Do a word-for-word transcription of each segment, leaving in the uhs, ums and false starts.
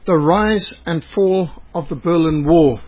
The Rise and Fall of the Berlin Wall.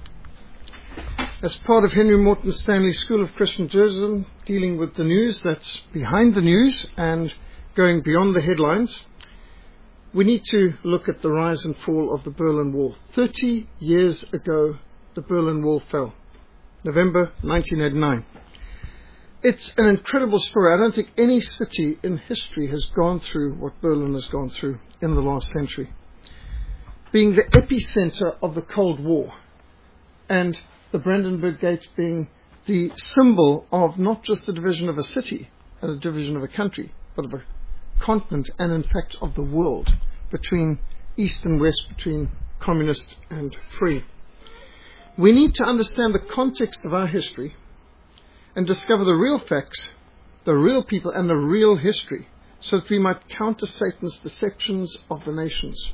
As part of Henry Morton Stanley's School of Christian Journalism, dealing with the news that's behind the news and going beyond the headlines, we need to look at the rise and fall of the Berlin Wall. Thirty years ago, the Berlin Wall fell. November nineteen eighty-nine. It's an incredible story. I don't think any city in history has gone through what Berlin has gone through in the last century. Being the epicenter of the Cold War, and the Brandenburg Gate being the symbol of not just the division of a city and a division of a country, but of a continent and in fact of the world, between East and West, between communist and free. We need to understand the context of our history and discover the real facts, the real people and the real history, so that we might counter Satan's deceptions of the nations.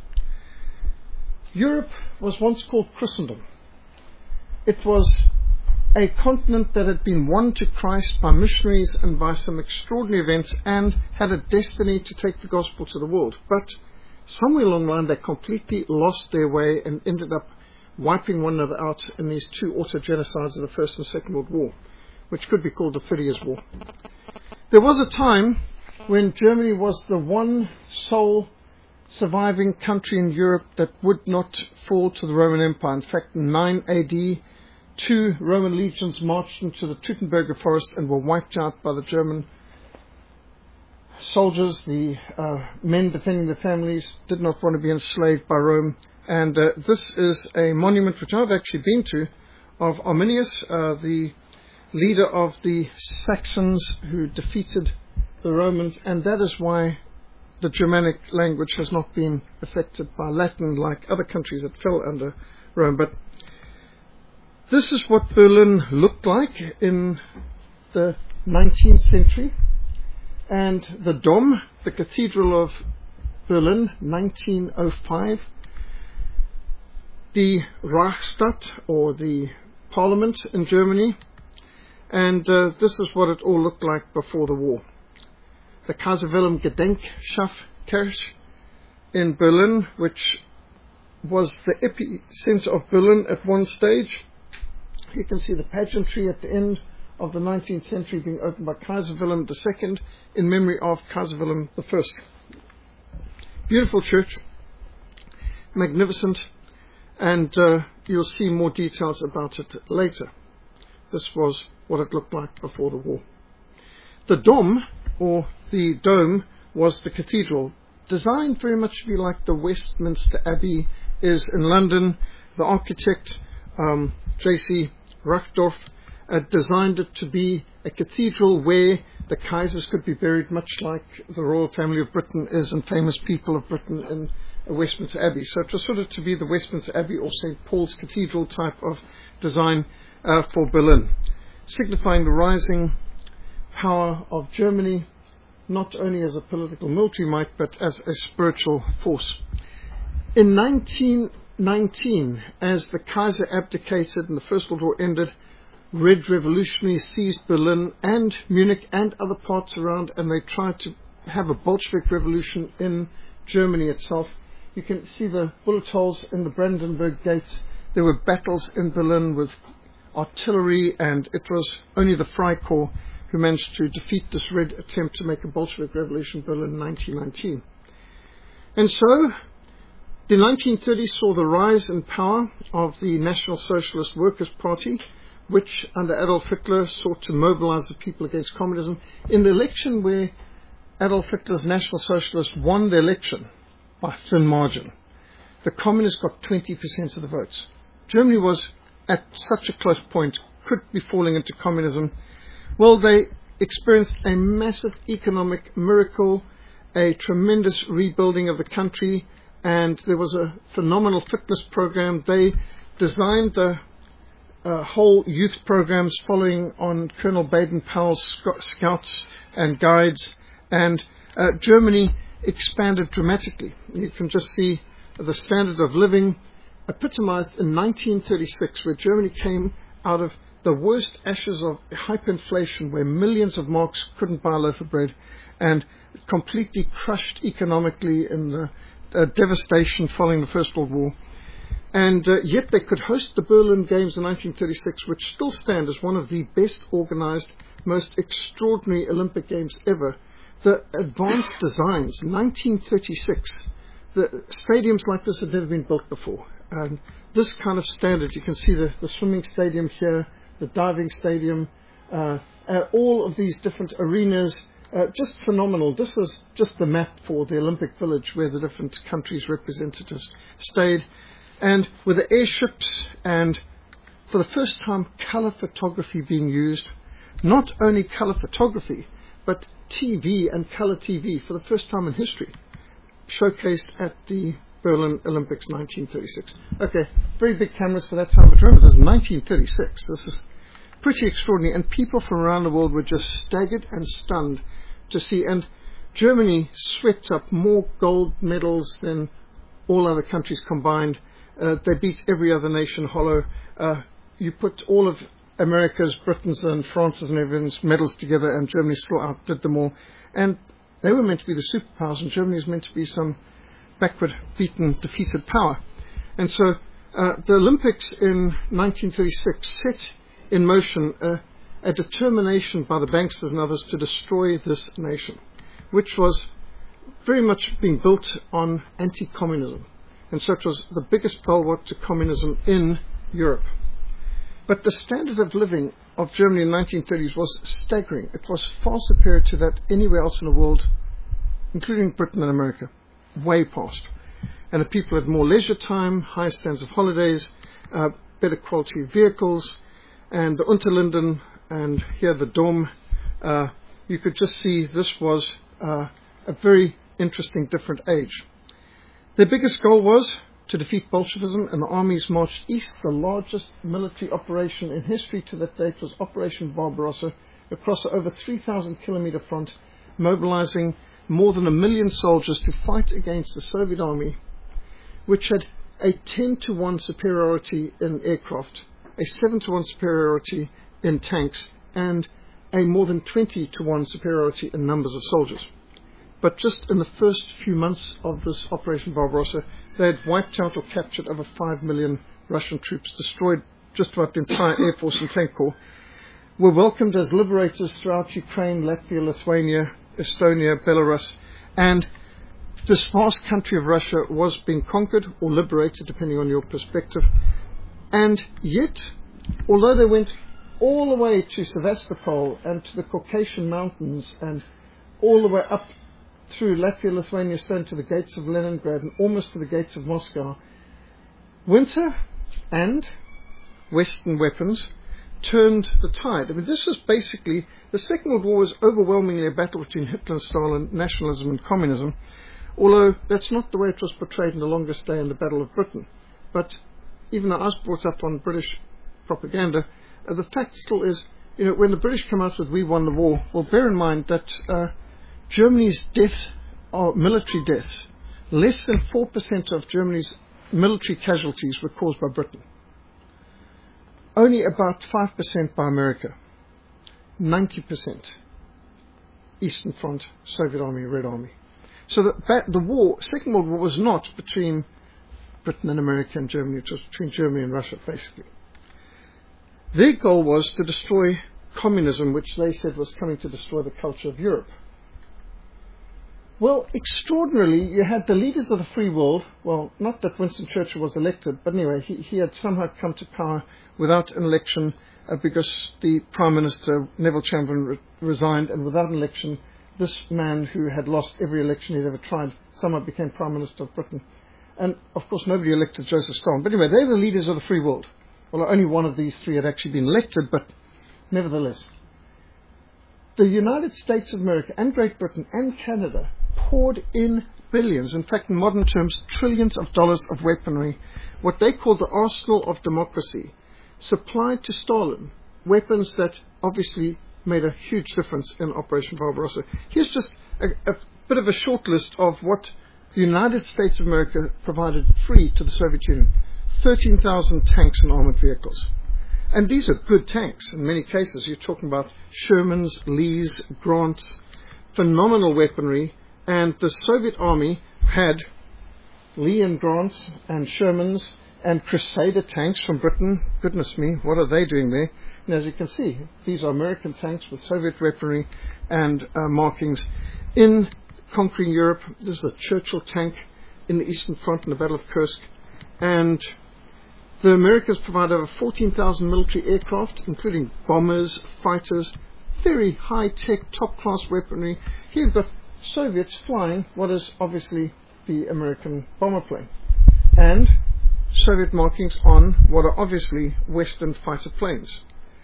Europe was once called Christendom. It was a continent that had been won to Christ by missionaries and by some extraordinary events and had a destiny to take the gospel to the world. But somewhere along the line they completely lost their way and ended up wiping one another out in these two auto-genocides of the First and Second World War, which could be called the Thirty Years' War. There was a time when Germany was the one sole surviving country in Europe that would not fall to the Roman Empire. In fact, in nine A D, two Roman legions marched into the Teutoburger Forest and were wiped out by the German soldiers. The uh, men defending their families did not want to be enslaved by Rome. And uh, this is a monument which I've actually been to, of Arminius, uh, the leader of the Saxons who defeated the Romans, and that is why the Germanic language has not been affected by Latin like other countries that fell under Rome. But this is what Berlin looked like in the nineteenth century. And the Dom, the Cathedral of Berlin, nineteen oh five. The Reichstag, or the Parliament in Germany. And uh, this is what it all looked like before the war. The Kaiser Wilhelm Gedenkschaft in Berlin, which was the epicenter of Berlin at one stage. You can see the pageantry at the end of the nineteenth century being opened by Kaiser Wilhelm the Second in memory of Kaiser Wilhelm the First. Beautiful church, magnificent, and uh, you'll see more details about it later. This was what it looked like before the war. The Dom, or the dome, was the cathedral, designed very much to be like the Westminster Abbey is in London. The architect, um, J C Ruchdorf, uh, designed it to be a cathedral where the Kaisers could be buried, much like the royal family of Britain is and famous people of Britain in Westminster Abbey. So it was sort of to be the Westminster Abbey or Saint Paul's Cathedral type of design uh, for Berlin, signifying the rising power of Germany, not only as a political military might, but as a spiritual force. In nineteen nineteen, as the Kaiser abdicated and the First World War ended, Red Revolutionaries seized Berlin and Munich and other parts around, and they tried to have a Bolshevik revolution in Germany itself. You can see the bullet holes in the Brandenburg Gates. There were battles in Berlin with artillery, and it was only the Freikorps who managed to defeat this red attempt to make a Bolshevik revolution in Berlin in nineteen nineteen. And so, the nineteen thirties saw the rise in power of the National Socialist Workers' Party, which under Adolf Hitler sought to mobilize the people against communism. In the election where Adolf Hitler's National Socialists won the election by thin margin, the communists got twenty percent of the votes. Germany was at such a close point, could be falling into communism. Well, they experienced a massive economic miracle, a tremendous rebuilding of the country, and there was a phenomenal fitness program. They designed the uh, whole youth programs following on Colonel Baden-Powell's scouts and guides, and uh, Germany expanded dramatically. You can just see the standard of living epitomized in nineteen thirty-six, where Germany came out of the worst ashes of hyperinflation, where millions of marks couldn't buy a loaf of bread, and completely crushed economically in the uh, devastation following the First World War. And uh, yet they could host the Berlin Games in nineteen thirty-six, which still stand as one of the best organized, most extraordinary Olympic Games ever. The advanced designs, nineteen thirty-six, the stadiums like this had never been built before. And this kind of standard, you can see the, the swimming stadium here, the diving stadium, uh, uh, all of these different arenas, uh, just phenomenal. This was just the map for the Olympic Village where the different countries' representatives stayed. And with the airships and, for the first time, color photography being used. Not only color photography, but T V and color T V for the first time in history, showcased at the Berlin Olympics nineteen thirty-six. Okay, very big cameras for that time, but remember, this is nineteen thirty-six. This is pretty extraordinary, and people from around the world were just staggered and stunned to see. And Germany swept up more gold medals than all other countries combined. Uh, they beat every other nation hollow. Uh, you put all of America's, Britain's and France's and everyone's medals together, and Germany still outdid them all. And they were meant to be the superpowers, and Germany was meant to be some backward, beaten, defeated power. And so uh, the Olympics in nineteen thirty-six set in motion a, a determination by the banksters and others to destroy this nation, which was very much being built on anti-communism. And so it was the biggest bulwark to communism in Europe. But the standard of living of Germany in the nineteen thirties was staggering. It was far superior to that anywhere else in the world, including Britain and America, way past. And the people had more leisure time, higher standards of holidays, uh, better quality vehicles, and the Unterlinden and here the Dom. Uh, you could just see this was uh, a very interesting, different age. Their biggest goal was to defeat Bolshevism, and the armies marched east. The largest military operation in history to that date was Operation Barbarossa, across an over three thousand kilometer front, mobilizing more than a million soldiers to fight against the Soviet army, which had a ten to one superiority in aircraft, a seven to one superiority in tanks, and a more than twenty to one superiority in numbers of soldiers. But just in the first few months of this Operation Barbarossa, they had wiped out or captured over five million Russian troops, destroyed just about the entire Air Force and Tank Corps, were welcomed as liberators throughout Ukraine, Latvia, Lithuania, Estonia, Belarus, and this vast country of Russia was being conquered or liberated, depending on your perspective. And yet, although they went all the way to Sevastopol and to the Caucasian Mountains and all the way up through Latvia, Lithuania, Estonia to the gates of Leningrad and almost to the gates of Moscow, winter and Western weapons turned the tide. I mean, this was basically, the Second World War was overwhelmingly a battle between Hitler and Stalin, nationalism and communism, although that's not the way it was portrayed in The Longest Day and the Battle of Britain. But even though I was brought up on British propaganda, uh, the fact still is, you know, when the British come out with "we won the war," well, bear in mind that uh, Germany's death, or military deaths, less than four percent of Germany's military casualties were caused by Britain. Only about five percent by America. ninety percent Eastern Front, Soviet Army, Red Army. So the, the war, Second World War, was not between Britain and America and Germany. It was between Germany and Russia, basically. Their goal was to destroy communism, which they said was coming to destroy the culture of Europe. Well, extraordinarily, you had the leaders of the free world. Well, not that Winston Churchill was elected, but anyway, he, he had somehow come to power without an election uh, because the Prime Minister, Neville Chamberlain, re- resigned, and without an election, this man who had lost every election he'd ever tried somehow became Prime Minister of Britain. And, of course, nobody elected Joseph Stalin. But anyway, they were the leaders of the free world. Well, only one of these three had actually been elected, but nevertheless. The United States of America and Great Britain and Canada poured in billions, in fact, in modern terms, trillions of dollars of weaponry, what they called the arsenal of democracy, supplied to Stalin weapons that obviously made a huge difference in Operation Barbarossa. Here's just a, a bit of a short list of what the United States of America provided free to the Soviet Union. thirteen thousand tanks and armored vehicles. And these are good tanks. In many cases, you're talking about Shermans, Lees, Grants, phenomenal weaponry. And the Soviet army had Lee and Grant's and Sherman's and Crusader tanks from Britain. Goodness me, what are they doing there? And as you can see, these are American tanks with Soviet weaponry and uh, markings. In conquering Europe, this is a Churchill tank in the Eastern Front in the Battle of Kursk. And the Americans provide over fourteen thousand military aircraft, including bombers, fighters, very high-tech, top-class weaponry. Here you've got Soviets flying what is obviously the American bomber plane, and Soviet markings on what are obviously Western fighter planes.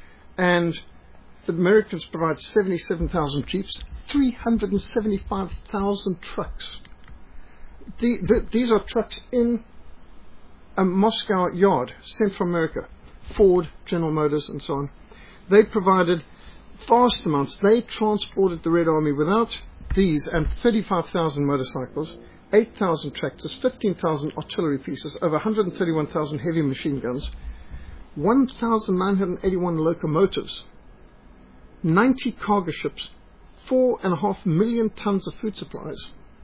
And the Americans provide seventy-seven thousand jeeps, three hundred seventy-five thousand trucks. The, the, these are trucks in a Moscow yard, sent from America, Ford, General Motors, and so on. They provided vast amounts. They transported the Red Army without these and thirty-five thousand motorcycles, eight thousand tractors, fifteen thousand artillery pieces, over one hundred thirty-one thousand heavy machine guns, one thousand nine hundred eighty-one locomotives, ninety cargo ships, four and a half million tons of food supplies,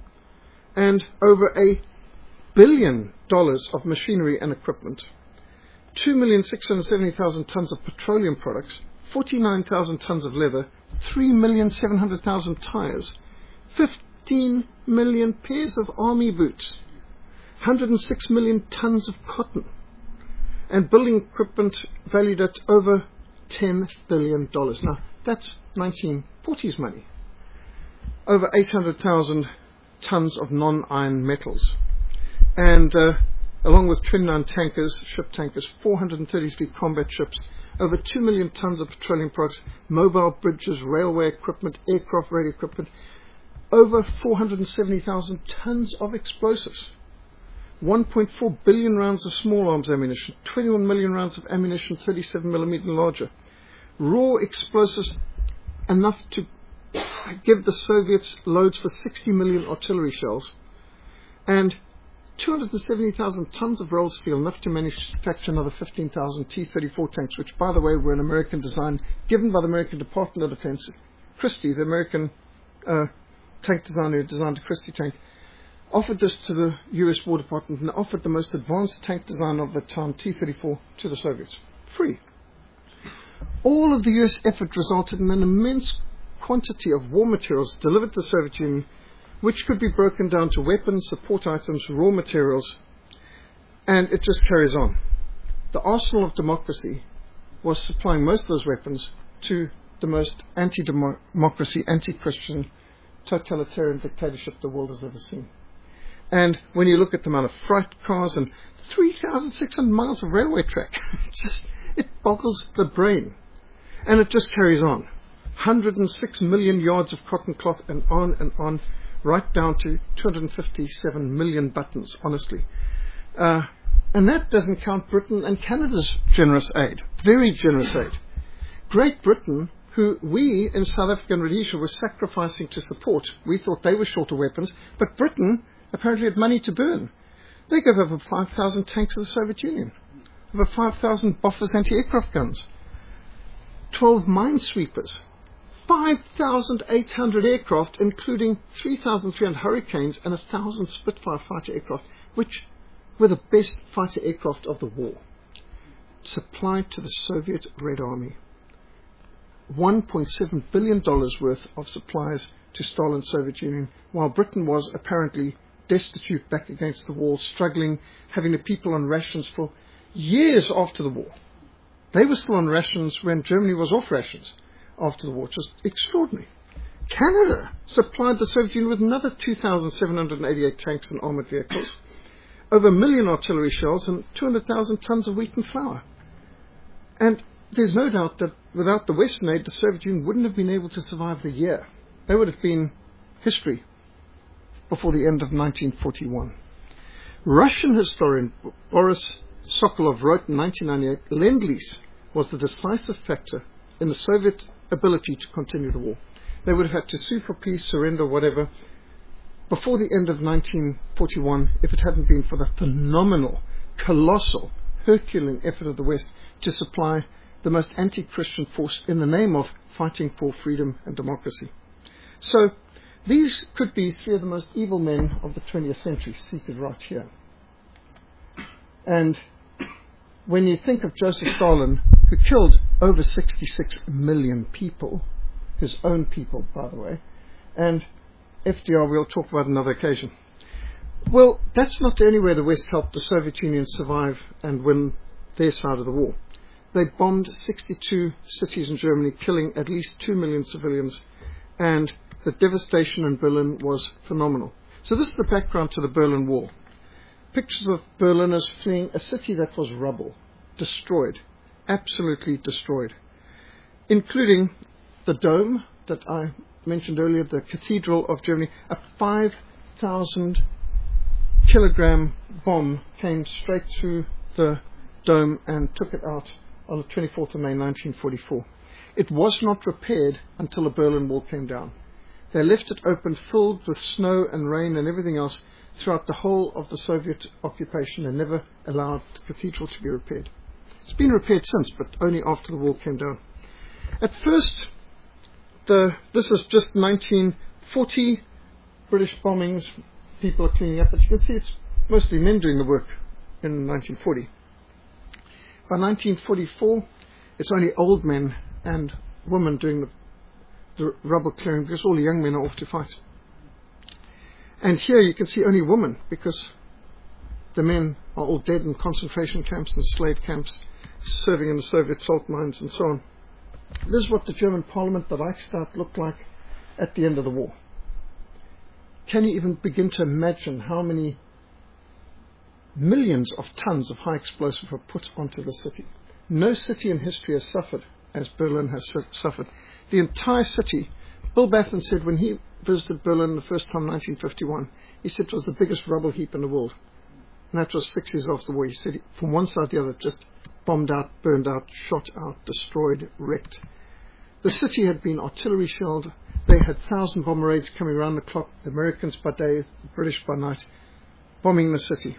and over a billion dollars of machinery and equipment, two million six hundred seventy thousand tons of petroleum products, forty-nine thousand tons of leather, three million seven hundred thousand tires, fifteen million pairs of army boots, one hundred six million tons of cotton, and building equipment valued at over ten billion dollars. Now, that's nineteen forties money. Over eight hundred thousand tons of non-iron metals. And uh, along with twenty-nine tankers, ship tankers, four hundred thirty-three combat ships, over two million tons of petroleum products, mobile bridges, railway equipment, aircraft radio equipment, over four hundred seventy thousand tons of explosives, one point four billion rounds of small arms ammunition, twenty-one million rounds of ammunition thirty-seven millimeter and larger, raw explosives enough to give the Soviets loads for sixty million artillery shells, and two hundred seventy thousand tons of rolled steel, enough to manufacture another fifteen thousand T thirty-four tanks, which, by the way, were an American design given by the American Department of Defense. Christie, the American uh, tank designer who designed the Christie tank, offered this to the U S War Department and offered the most advanced tank design of the time, T thirty-four, to the Soviets. Free. All of the U S effort resulted in an immense quantity of war materials delivered to the Soviet Union, which could be broken down to weapons, support items, raw materials, and it just carries on. The arsenal of democracy was supplying most of those weapons to the most anti-democracy, anti-Christian, totalitarian dictatorship the world has ever seen. And when you look at the amount of freight cars and three thousand six hundred miles of railway track, it just, it boggles the brain. And it just carries on. one hundred six million yards of cotton cloth, and on and on, right down to two hundred fifty-seven million buttons, honestly. Uh, and that doesn't count Britain and Canada's generous aid, very generous aid. Great Britain, who we in South Africa and Rhodesia were sacrificing to support, we thought they were short of weapons, but Britain apparently had money to burn. They gave over five thousand tanks to the Soviet Union, over five thousand Bofors anti-aircraft guns, twelve minesweepers, five thousand eight hundred aircraft, including three thousand three hundred Hurricanes and one thousand Spitfire fighter aircraft, which were the best fighter aircraft of the war, supplied to the Soviet Red Army. one point seven billion dollars worth of supplies to Stalin's Soviet Union, while Britain was apparently destitute back against the wall, struggling, having the people on rations for years after the war. They were still on rations when Germany was off rations after the war, which was extraordinary. Canada supplied the Soviet Union with another two thousand seven hundred eighty-eight tanks and armoured vehicles, over a million artillery shells, and two hundred thousand tons of wheat and flour. And there's no doubt that without the Western aid, the Soviet Union wouldn't have been able to survive the year. They would have been history before the end of nineteen forty-one. Russian historian Boris Sokolov wrote in nineteen ninety-eight, Lend-Lease was the decisive factor in the Soviet ability to continue the war. They would have had to sue for peace, surrender, whatever, before the end of nineteen forty-one, if it hadn't been for the phenomenal, colossal, Herculean effort of the West to supply the most anti-Christian force in the name of fighting for freedom and democracy. So These could be three of the most evil men of the twentieth century seated right here. And when you think of Joseph Stalin, who killed over sixty-six million people, his own people, by the way, and F D R we'll talk about another occasion. Well, that's not the only way the West helped the Soviet Union survive and win their side of the war. They bombed sixty-two cities in Germany, killing at least two million civilians, and the devastation in Berlin was phenomenal. So this is the background to the Berlin Wall. Pictures of Berliners fleeing a city that was rubble, destroyed, absolutely destroyed, including the dome that I mentioned earlier, the Cathedral of Germany. A five thousand kilogram bomb came straight through the dome and took it out on the twenty-fourth of May nineteen forty-four. It was not repaired until the Berlin Wall came down. They left it open, filled with snow and rain and everything else throughout the whole of the Soviet occupation, and never allowed the cathedral to be repaired. It's been repaired since, but only after the wall came down. At first, the, this is just nineteen forty British bombings. People are cleaning up, but you can see it's mostly men doing the work in nineteen forty. By nineteen forty-four, it's only old men and women doing the, the rubble clearing, because all the young men are off to fight. And here you can see only women, because the men are all dead in concentration camps and slave camps, serving in the Soviet salt mines and so on. This is what the German parliament, the Reichstag, looked like at the end of the war. Can you even begin to imagine how many millions of tons of high explosive were put onto the city? No city in history has suffered as Berlin has su- suffered. The entire city, Bill Baffin said when he visited Berlin the first time in nineteen fifty-one, he said it was the biggest rubble heap in the world. And that was six years after the war. He said from one side to the other, just bombed out, burned out, shot out, destroyed, wrecked. The city had been artillery shelled. They had thousand bomber raids coming around the clock, the Americans by day, the British by night, bombing the city.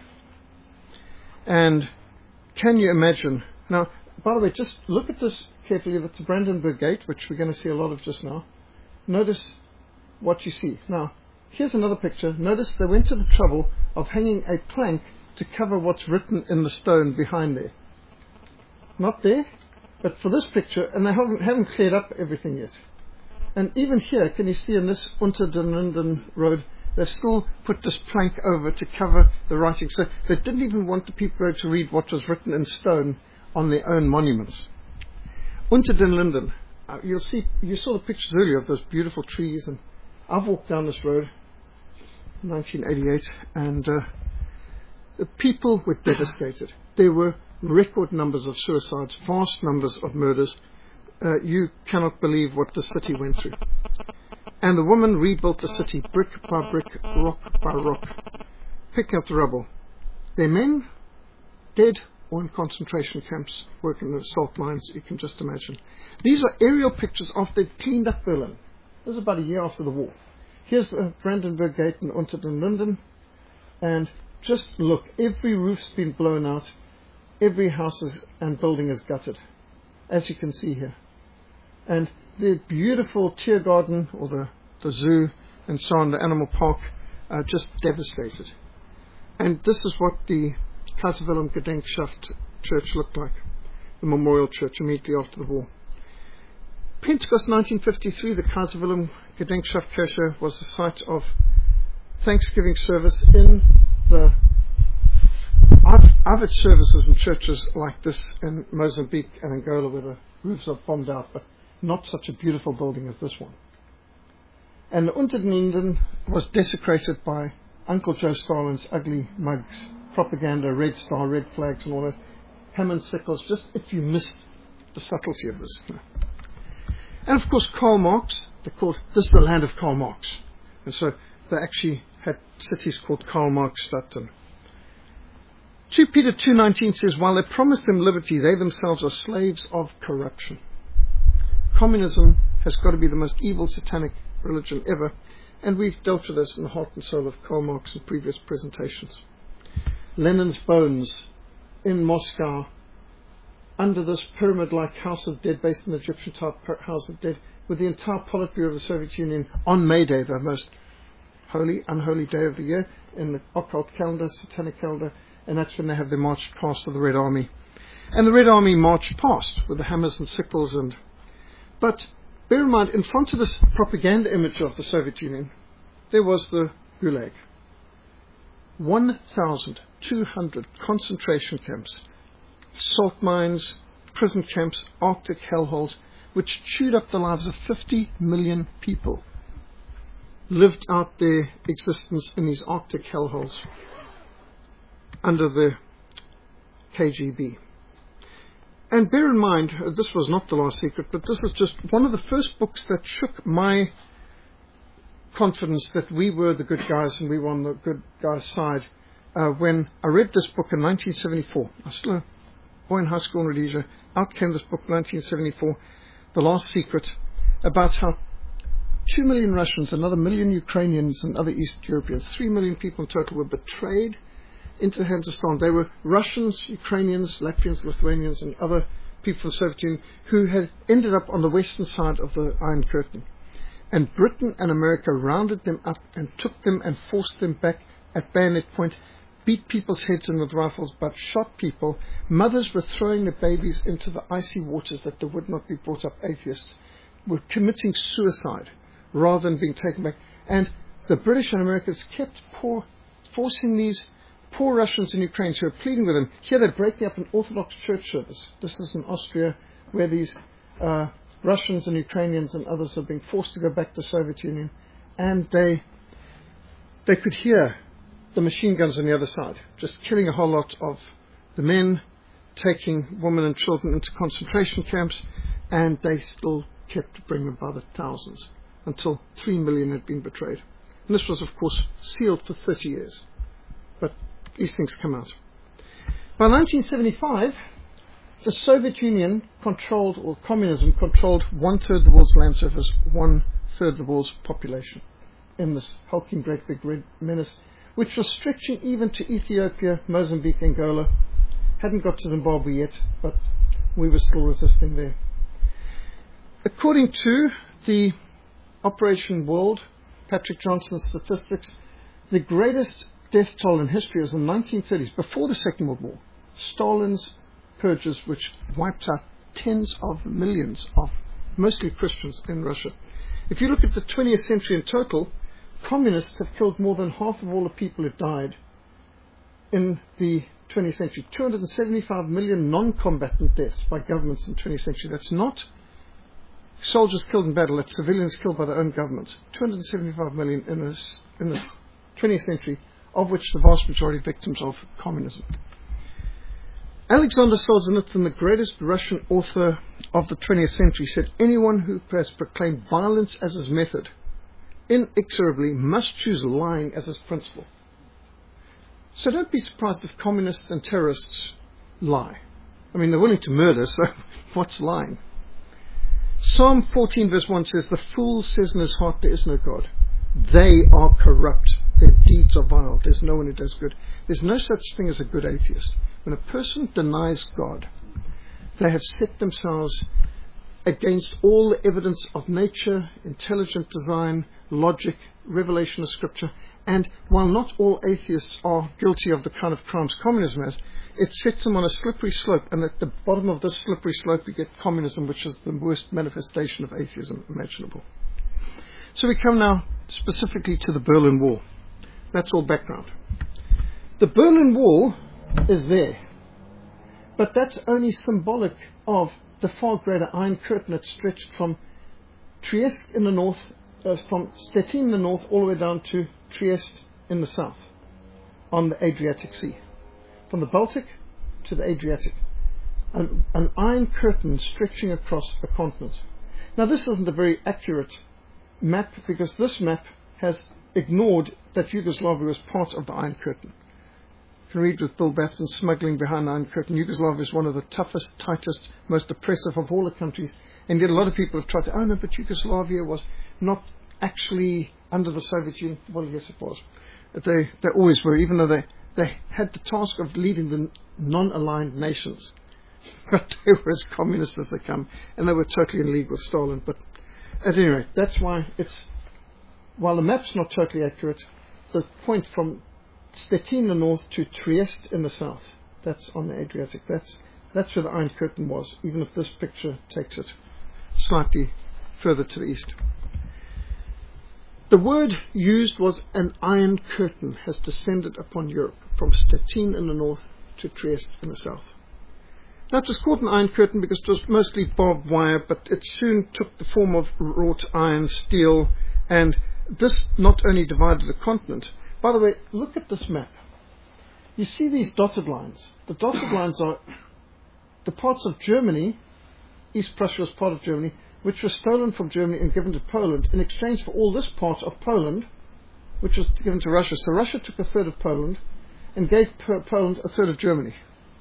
And can you imagine? Now, by the way, just look at this carefully. That's the Brandenburg Gate, which we're going to see a lot of just now. Notice what you see. Now, here's another picture. Notice they went to the trouble of hanging a plank to cover what's written in the stone behind there. Not there, but for this picture, and they haven't, haven't cleared up everything yet. And even here, can you see in this Unter den Linden road, they've still put this plank over to cover the writing. So they didn't even want the people to read what was written in stone on their own monuments. Unter den Linden, uh, you'll see, you saw the pictures earlier of those beautiful trees, and I've walked down this road, nineteen eighty-eight, and uh, the people were devastated. There were record numbers of suicides, vast numbers of murders. Uh, you cannot believe what the city went through. And the woman rebuilt the city brick by brick, rock by rock, picking up the rubble. Their men, dead or in concentration camps, working in the salt mines, you can just imagine. These are aerial pictures after they'd cleaned up Berlin. This is about a year after the war. Here's the Brandenburg Gate in Unter den Linden, and just look, every roof's been blown out, every house is, and building is gutted, as you can see here. And the beautiful Tiergarten, or the, the zoo, and so on, the animal park, are just devastated. And this is what the Kaiser Wilhelm Gedenkschaft church looked like, the memorial church immediately after the war. Pentecost nineteen fifty-three, the Kaiser Wilhelm Gedenkschaft Kirche was the site of Thanksgiving service in the... I've, I've had services in churches like this in Mozambique and Angola where the roofs are bombed out, but not such a beautiful building as this one. And the Unter den Linden was desecrated by Uncle Joe Stalin's ugly mugs, propaganda, red star, red flags and all that, Hammond sickles, just if you missed the subtlety of this. And of course Karl Marx, they called this is the land of Karl Marx. And so they actually had cities called Karl Marx Stadt. Second Peter two nineteen says, while they promise them liberty, they themselves are slaves of corruption. Communism has got to be the most evil satanic religion ever, and we've dealt with this in the heart and soul of Karl Marx in previous presentations. Lenin's bones in Moscow, under this pyramid-like House of Dead, based in the Egyptian type House of Dead, with the entire Politburo of the Soviet Union on May Day, the most holy, unholy day of the year in the occult calendar, satanic calendar, and that's when they have their march past of the Red Army. And the Red Army marched past with the hammers and sickles. And But bear in mind, in front of this propaganda image of the Soviet Union, there was the Gulag. one thousand two hundred concentration camps, salt mines, prison camps, Arctic hellholes, which chewed up the lives of fifty million people, lived out their existence in these Arctic hellholes under the K G B. And bear in mind, uh, this was not The Last Secret, but this is just one of the first books that shook my confidence that we were the good guys and we were on the good guys' side. Uh, when I read this book in nineteen seventy-four, I was still a boy in high school in Rhodesia, out came this book, nineteen seventy-four, The Last Secret, about how two million Russians, another million Ukrainians and other East Europeans, three million people in total were betrayed into the hands of Stalin. They were Russians, Ukrainians, Latvians, Lithuanians, and other people from the Soviet Union who had ended up on the western side of the Iron Curtain. And Britain and America rounded them up and took them and forced them back at bayonet point, beat people's heads in with rifles, but shot people. Mothers were throwing their babies into the icy waters that they would not be brought up. Atheists were committing suicide rather than being taken back. And the British and Americans kept poor, forcing these poor Russians and Ukrainians who are pleading with them. Here they're breaking up an Orthodox church service. This is in Austria, where these uh, Russians and Ukrainians and others are being forced to go back to the Soviet Union. And they they could hear the machine guns on the other side, just killing a whole lot of the men, taking women and children into concentration camps, and they still kept bringing them by the thousands until three million had been betrayed. And this was, of course, sealed for thirty years. But these things come out. By nineteen seventy-five, the Soviet Union controlled, or communism controlled, one-third of the world's land surface, one-third of the world's population in this hulking great big red menace, which was stretching even to Ethiopia, Mozambique, Angola. Hadn't got to Zimbabwe yet, but we were still resisting there. According to the Operation World, Patrick Johnson's statistics, the greatest death toll in history was in the nineteen thirties, before the Second World War. Stalin's purges, which wiped out tens of millions of mostly Christians in Russia. If you look at the twentieth century in total, communists have killed more than half of all the people who died in the twentieth century. two hundred seventy-five million non-combatant deaths by governments in the twentieth century. That's not soldiers killed in battle, that's civilians killed by their own governments. two hundred seventy-five million in this, in this twentieth century, of which the vast majority victims of communism. Alexander Solzhenitsyn, the greatest Russian author of the twentieth century, said, anyone who has proclaimed violence as his method inexorably must choose lying as his principle. So don't be surprised if communists and terrorists lie. I mean, they're willing to murder, so what's lying? Psalm fourteen verse one says, the fool says in his heart, there is no God. They are corrupt. Their deeds are vile. There's no one who does good. There's no such thing as a good atheist. When a person denies God, they have set themselves against all the evidence of nature, intelligent design, logic, revelation of Scripture. And while not all atheists are guilty of the kind of crimes communism has, it sets them on a slippery slope. And at the bottom of this slippery slope, you get communism, which is the worst manifestation of atheism imaginable. So we come now specifically to the Berlin Wall. That's all background. The Berlin Wall is there, but that's only symbolic of the far greater Iron Curtain that stretched from Trieste in the north, uh, from Stettin in the north, all the way down to Trieste in the south, on the Adriatic Sea. From the Baltic to the Adriatic. An, an Iron Curtain stretching across a continent. Now this isn't a very accurate map, because this map has ignored that Yugoslavia was part of the Iron Curtain. You can read with Bill Batson, Smuggling Behind the Iron Curtain. Yugoslavia is one of the toughest, tightest, most oppressive of all the countries. And yet a lot of people have tried to, oh no, but Yugoslavia was not actually under the Soviet Union. Well, yes, it was. They, they always were, even though they, they had the task of leading the non-aligned nations. But they were as communist as they come. And they were totally in league with Stalin. But at any rate, that's why it's while the map's not totally accurate, the point from Stettin in the north to Trieste in the south, that's on the Adriatic. That's that's where the Iron Curtain was, even if this picture takes it slightly further to the east. The word used was an Iron Curtain has descended upon Europe from Stettin in the north to Trieste in the south. Now, it was called an Iron Curtain because it was mostly barbed wire, but it soon took the form of wrought iron, steel, and this not only divided the continent. By the way, look at this map. You see these dotted lines. The dotted lines are the parts of Germany. East Prussia was part of Germany, which was stolen from Germany and given to Poland in exchange for all this part of Poland, which was given to Russia. So Russia took a third of Poland and gave Poland a third of Germany.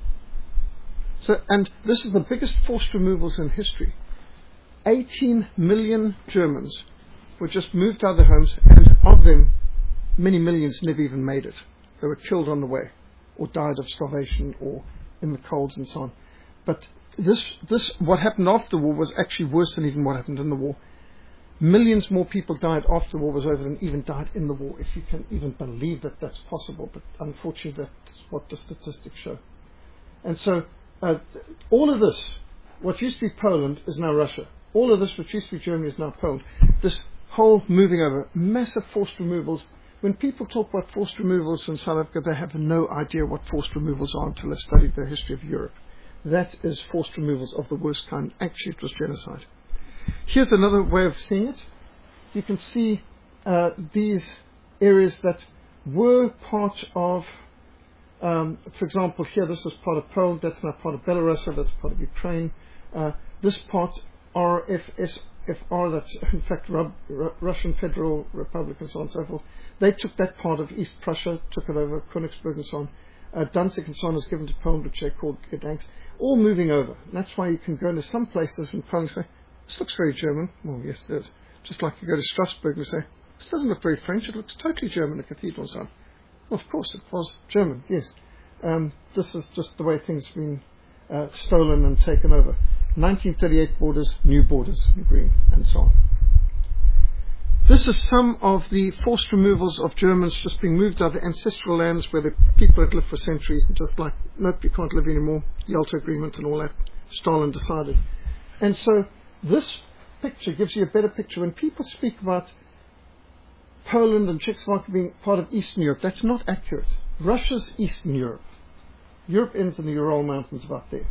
So, and this is the biggest forced removals in history. eighteen million Germans were just moved out of their homes, and of them, many millions never even made it. They were killed on the way, or died of starvation, or in the colds and so on. But this, this, what happened after the war was actually worse than even what happened in the war. Millions more people died after the war was over than even died in the war, if you can even believe that that's possible. But unfortunately, that's what the statistics show. And so, uh, all of this, what used to be Poland, is now Russia. All of this, which used to be Germany, is now Poland. This whole moving over, massive forced removals. When people talk about forced removals in South Africa, they have no idea what forced removals are until they've studied the history of Europe. That is forced removals of the worst kind. Actually, it was genocide. Here's another way of seeing it. You can see uh, these areas that were part of, um, for example, here this is part of Poland, that's now part of Belarus, that's part of Ukraine. Uh, this part, R F S F R, that's in fact Rub, R- Russian Federal Republic and so on and so forth. They took that part of East Prussia, took it over, Königsberg and so on. Uh, Danzig and so on is given to Poland, which they called Gdansk, all moving over. And that's why you can go into some places in Poland and say, this looks very German. Well, yes, it is. Just like you go to Strasbourg and say, this doesn't look very French, it looks totally German, the cathedral and so on. Well, of course, it was German, yes. Um, this is just the way things have been uh, stolen and taken over. nineteen thirty-eight borders, new borders, in green, and so on. This is some of the forced removals of Germans just being moved out of the ancestral lands where the people had lived for centuries, and just like, nope, you can't live anymore, Yalta Agreement and all that, Stalin decided. And so this picture gives you a better picture. When people speak about Poland and Czechoslovakia being part of Eastern Europe, that's not accurate. Russia's Eastern Europe. Europe ends in the Ural Mountains about there.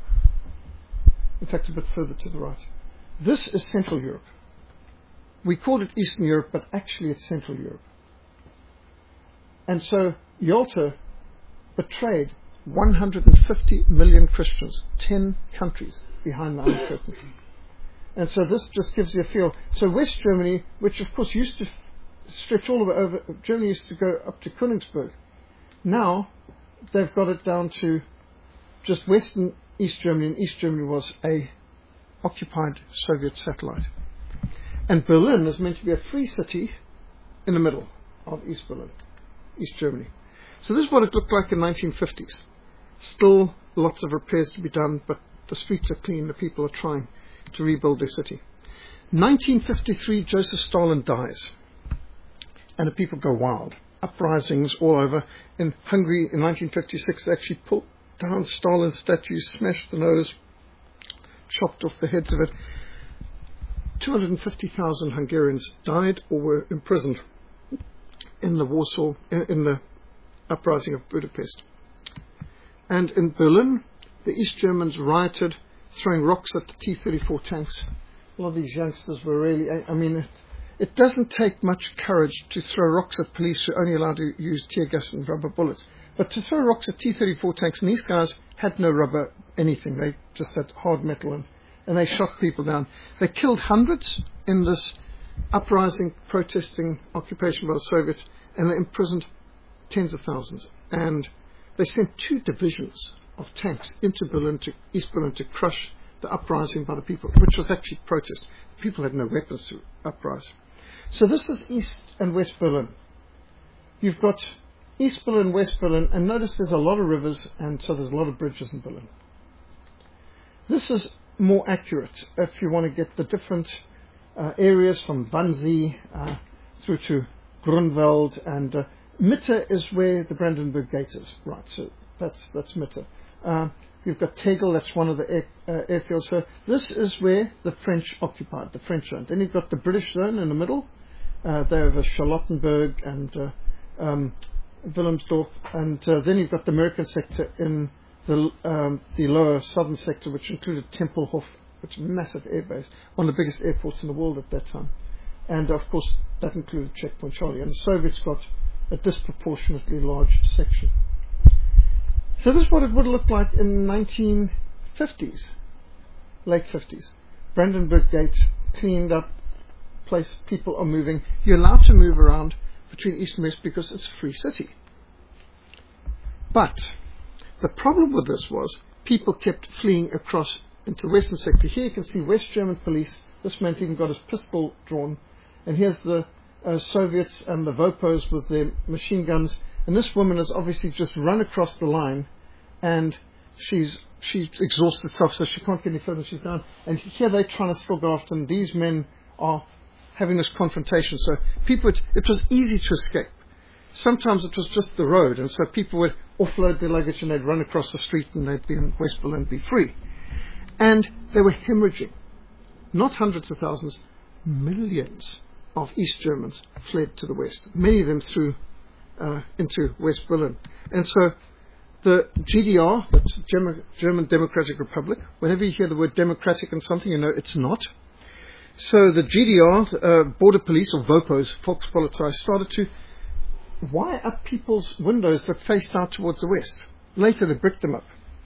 In fact, a bit further to the right. This is Central Europe. We call it Eastern Europe, but actually it's Central Europe. And so Yalta betrayed one hundred fifty million Christians, ten countries behind the Iron Curtain. And so this just gives you a feel. So West Germany, which of course used to stretch all the way over, Germany used to go up to Königsberg. Now they've got it down to just Western East Germany, and East Germany was a occupied Soviet satellite. And Berlin is meant to be a free city in the middle of East Berlin, East Germany. So this is what it looked like in the nineteen fifties. Still lots of repairs to be done, but the streets are clean, the people are trying to rebuild their city. nineteen fifty-three, Joseph Stalin dies, and the people go wild. Uprisings all over. In Hungary in nineteen fifty-six, they actually pulled down Stalin's statue, smashed the nose, chopped off the heads of it. two hundred fifty thousand Hungarians died or were imprisoned in the Warsaw, in the uprising of Budapest. And in Berlin, the East Germans rioted, throwing rocks at the T thirty-four tanks. A lot of these youngsters were really, I, I mean, it, it doesn't take much courage to throw rocks at police who are only allowed to use tear gas and rubber bullets. But to throw rocks at T thirty-four tanks, and these guys had no rubber anything, they just had hard metal, and, and they shot people down. They killed hundreds in this uprising, protesting occupation by the Soviets, and they imprisoned tens of thousands. And they sent two divisions of tanks into Berlin, to East Berlin, to crush the uprising by the people, which was actually protest. People had no weapons to uprise. So this is East and West Berlin. You've got East Berlin, West Berlin, and notice there's a lot of rivers, and so there's a lot of bridges in Berlin. This is more accurate if you want to get the different uh, areas from Wannsee uh, through to Grunwald, and uh, Mitte is where the Brandenburg Gate is. Right, so that's that's Mitte. Uh, you've got Tegel, that's one of the air, uh, airfields. So this is where the French occupied, the French zone. Then you've got the British zone in the middle. Uh, they have Charlottenburg and uh, um, Wilhelmsdorf, and uh, then you've got the American sector in the um, the lower southern sector, which included Tempelhof, which is a massive airbase, one of the biggest airports in the world at that time. And of course, that included Checkpoint Charlie. And the Soviets got a disproportionately large section. So this is what it would look like in nineteen fifties, late fifties. Brandenburg Gate, cleaned up place, people are moving. You're allowed to move around between east and west because it's a free city. But the problem with this was people kept fleeing across into the western sector. Here you can see West German police. This man's even got his pistol drawn. And here's the uh, Soviets and the Vopos with their machine guns. And this woman has obviously just run across the line, and she's she's exhausted herself, so she can't get any further. She's down. And here they're trying to still go after them. These men are having this confrontation. So people, it, it was easy to escape. Sometimes it was just the road, and so people would offload their luggage and they'd run across the street and they'd be in West Berlin and be free. And they were hemorrhaging. Not hundreds of thousands, millions of East Germans fled to the west, many of them through uh, into West Berlin. And so the G D R, that's German, German Democratic Republic, whenever you hear the word democratic in something, you know it's not. So the G D R, uh, Border Police, or Vopos, Volkspolizei, started to wire up people's windows that faced out towards the west. Later they bricked them up.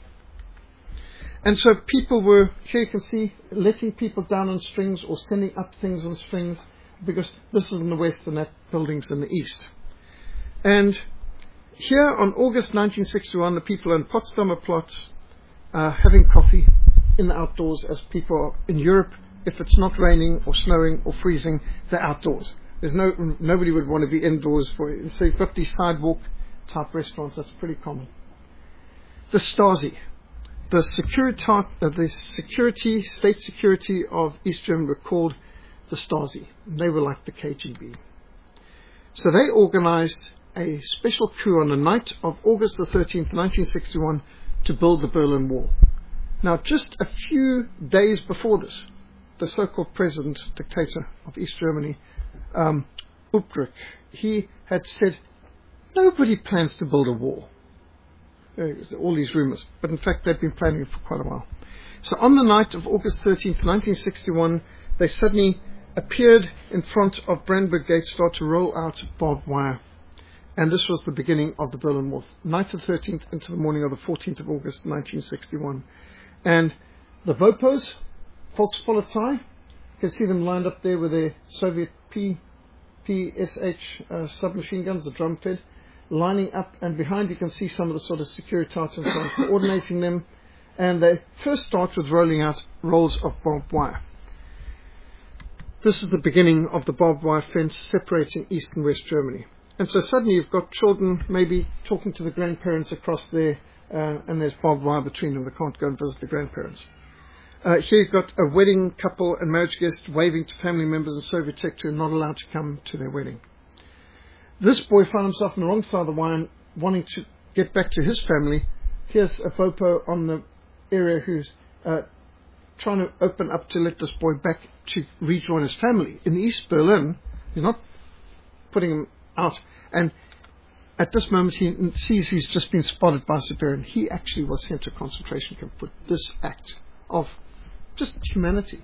And so people were, here you can see, letting people down on strings or sending up things on strings, because this is in the west and that building's in the east. And here on August nineteen sixty-one, the people in Potsdamer Platz uh, having coffee in the outdoors, as people are in Europe. If it's not raining or snowing or freezing, they're outdoors. There's no nobody would want to be indoors for it. So you've got these sidewalk type restaurants. That's pretty common. The Stasi, the security, uh, the security, state security of East Germany were called the Stasi. They were like the K G B. So they organized a special coup on the night of August the thirteenth, nineteen sixty-one, to build the Berlin Wall. Now, just a few days before this, the so-called president, dictator of East Germany, um, Ubrik, he had said, nobody plans to build a wall. There's all these rumors, but in fact they've been planning it for quite a while. So on the night of August thirteenth, nineteen sixty-one, they suddenly appeared in front of Brandenburg Gate, started to roll out barbed wire. And this was the beginning of the Berlin Wall. Night of the thirteenth into the morning of the fourteenth of August, nineteen sixty-one. And the Vopos, Volkspolizei, you can see them lined up there with their Soviet P, P S H uh, submachine guns, the drum-fed, lining up, and behind you can see some of the sort of security and so on, coordinating them. And they first start with rolling out rolls of barbed wire. This is the beginning of the barbed wire fence separating East and West Germany. And so suddenly you've got children maybe talking to the grandparents across there, uh, and there's barbed wire between them. They can't go and visit the grandparents. Uh, here you've got a wedding couple and marriage guest waving to family members in Soviet tech who are not allowed to come to their wedding. This boy found himself on the wrong side of the wire, wanting to get back to his family. Here's a Vopo on the area who's uh, trying to open up to let this boy back to rejoin his family. In East Berlin, he's not putting him out. And at this moment, he sees he's just been spotted by superior, and he actually was sent to a concentration camp for this act of just humanity.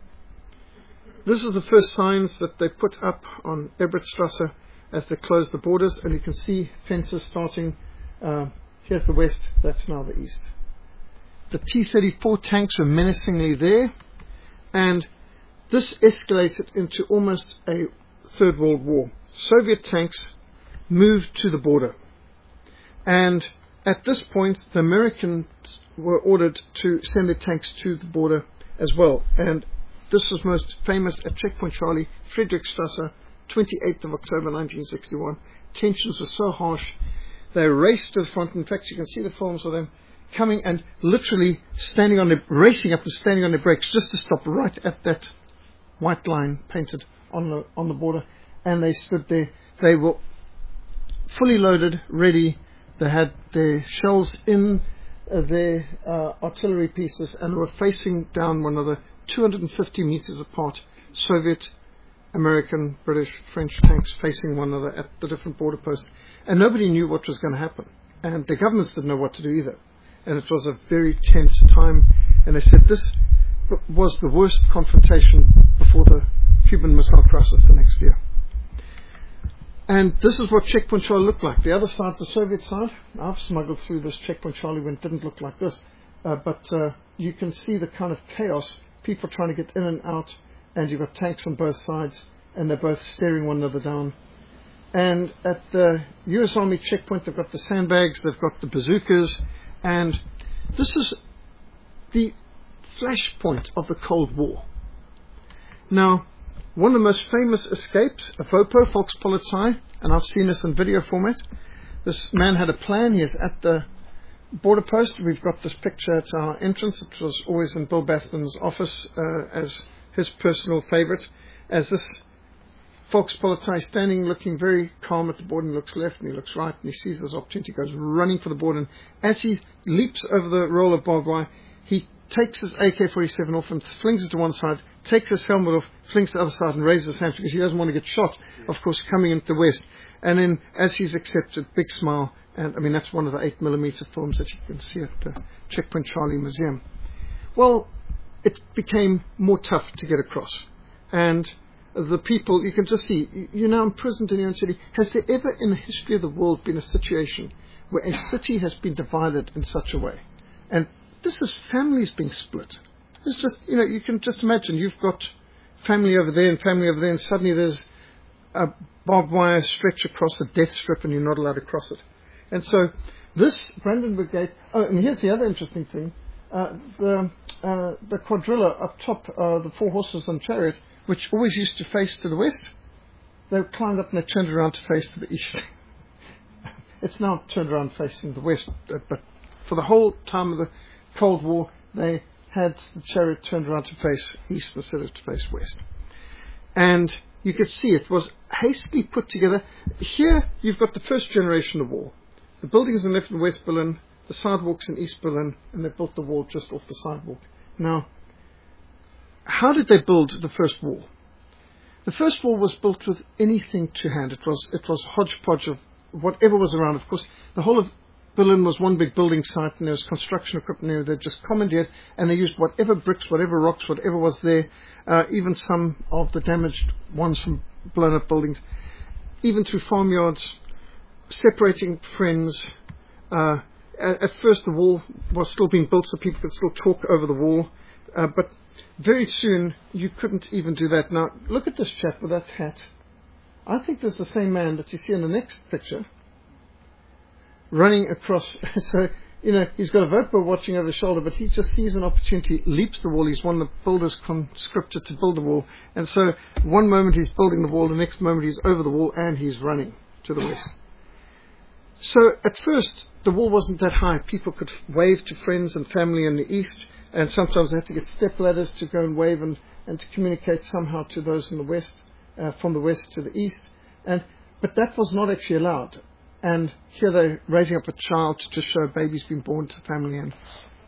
This is the first signs that they put up on Ebritstrasse as they close the borders, and you can see fences starting. Uh, here's the west, that's now the east. The T thirty-four tanks were menacingly there, and this escalated into almost a Third World War. Soviet tanks moved to the border, and at this point the Americans were ordered to send their tanks to the border as well. And this was most famous at Checkpoint Charlie, Friedrichstrasse, twenty-eighth of October nineteen sixty-one. Tensions were so harsh, they raced to the front. In fact, you can see the films of them coming and literally standing on their, racing up and standing on their brakes just to stop right at that white line painted on the on the border. And they stood there They were fully loaded, ready. They had their shells in uh, their uh, artillery pieces and were facing down one another, two hundred fifty meters apart. Soviet, American, British, French tanks facing one another at the different border posts. And nobody knew what was going to happen. And the governments didn't know what to do either. And it was a very tense time. And they said this was the worst confrontation before the Cuban Missile Crisis the next year. And this is what Checkpoint Charlie looked like. The other side, the Soviet side, I've smuggled through this Checkpoint Charlie when it didn't look like this. Uh, but uh, you can see the kind of chaos, people trying to get in and out, and you've got tanks on both sides, and they're both staring one another down. And at the U S Army checkpoint, they've got the sandbags, they've got the bazookas, and this is the flashpoint of the Cold War. Now, one of the most famous escapes, a VOPO, Volkspolizei, and I've seen this in video format. This man had a plan. He is at the border post. We've got this picture at our entrance. It was always in Bill Bathman's office uh, as his personal favorite. As this Volkspolizei standing, looking very calm at the border, and he looks left and he looks right, and he sees this opportunity, goes running for the border. And as he leaps over the roll of barbed wire, he takes his A K forty-seven off and flings it to one side, takes his helmet off, flings to the other side, and raises his hand because he doesn't want to get shot, of course, coming into the West. And then, as he's accepted, big smile. And, I mean, that's one of the eight millimeter films that you can see at the Checkpoint Charlie Museum. Well, it became more tough to get across. And the people, you can just see, you're now imprisoned in your own city. Has there ever in the history of the world been a situation where a city has been divided in such a way? And this is families being split. It's just, you know, you can just imagine you've got family over there and family over there, and suddenly there's a barbed wire stretch across a death strip and you're not allowed to cross it. And so this Brandenburg Gate, oh, and here's the other interesting thing. Uh, the uh, the quadrilla up top, uh, the four horses and chariot, which always used to face to the west, they climbed up and they turned around to face to the east. It's now turned around facing the west, but for the whole time of the Cold War, they had the chariot turned around to face east instead of to face west. And you could see it was hastily put together. Here you've got the first generation of wall. The buildings in left and west Berlin, the sidewalks in East Berlin, and they built the wall just off the sidewalk. Now, how did they build the first wall? The first wall was built with anything to hand. It was it was hodgepodge of whatever was around. Of course, the whole of Berlin was one big building site, and there was construction equipment there. They just commandeered, and they used whatever bricks, whatever rocks, whatever was there, uh, even some of the damaged ones from blown up buildings, even through farmyards, separating friends. Uh, at, at first, the wall was still being built, so people could still talk over the wall, uh, but very soon you couldn't even do that. Now, look at this chap with that hat. I think there's the same man that you see in the next picture, running across. So, you know, he's got a VOPO watching over his shoulder, but he just sees an opportunity, leaps the wall. He's one of the builders conscripted to build the wall. And so one moment he's building the wall, the next moment he's over the wall, and he's running to the west. So at first, the wall wasn't that high. People could wave to friends and family in the east, and sometimes they had to get step ladders to go and wave and, and to communicate somehow to those in the west, uh, from the west to the east. And but that was not actually allowed. And here they're raising up a child to show a baby's been born to the family. And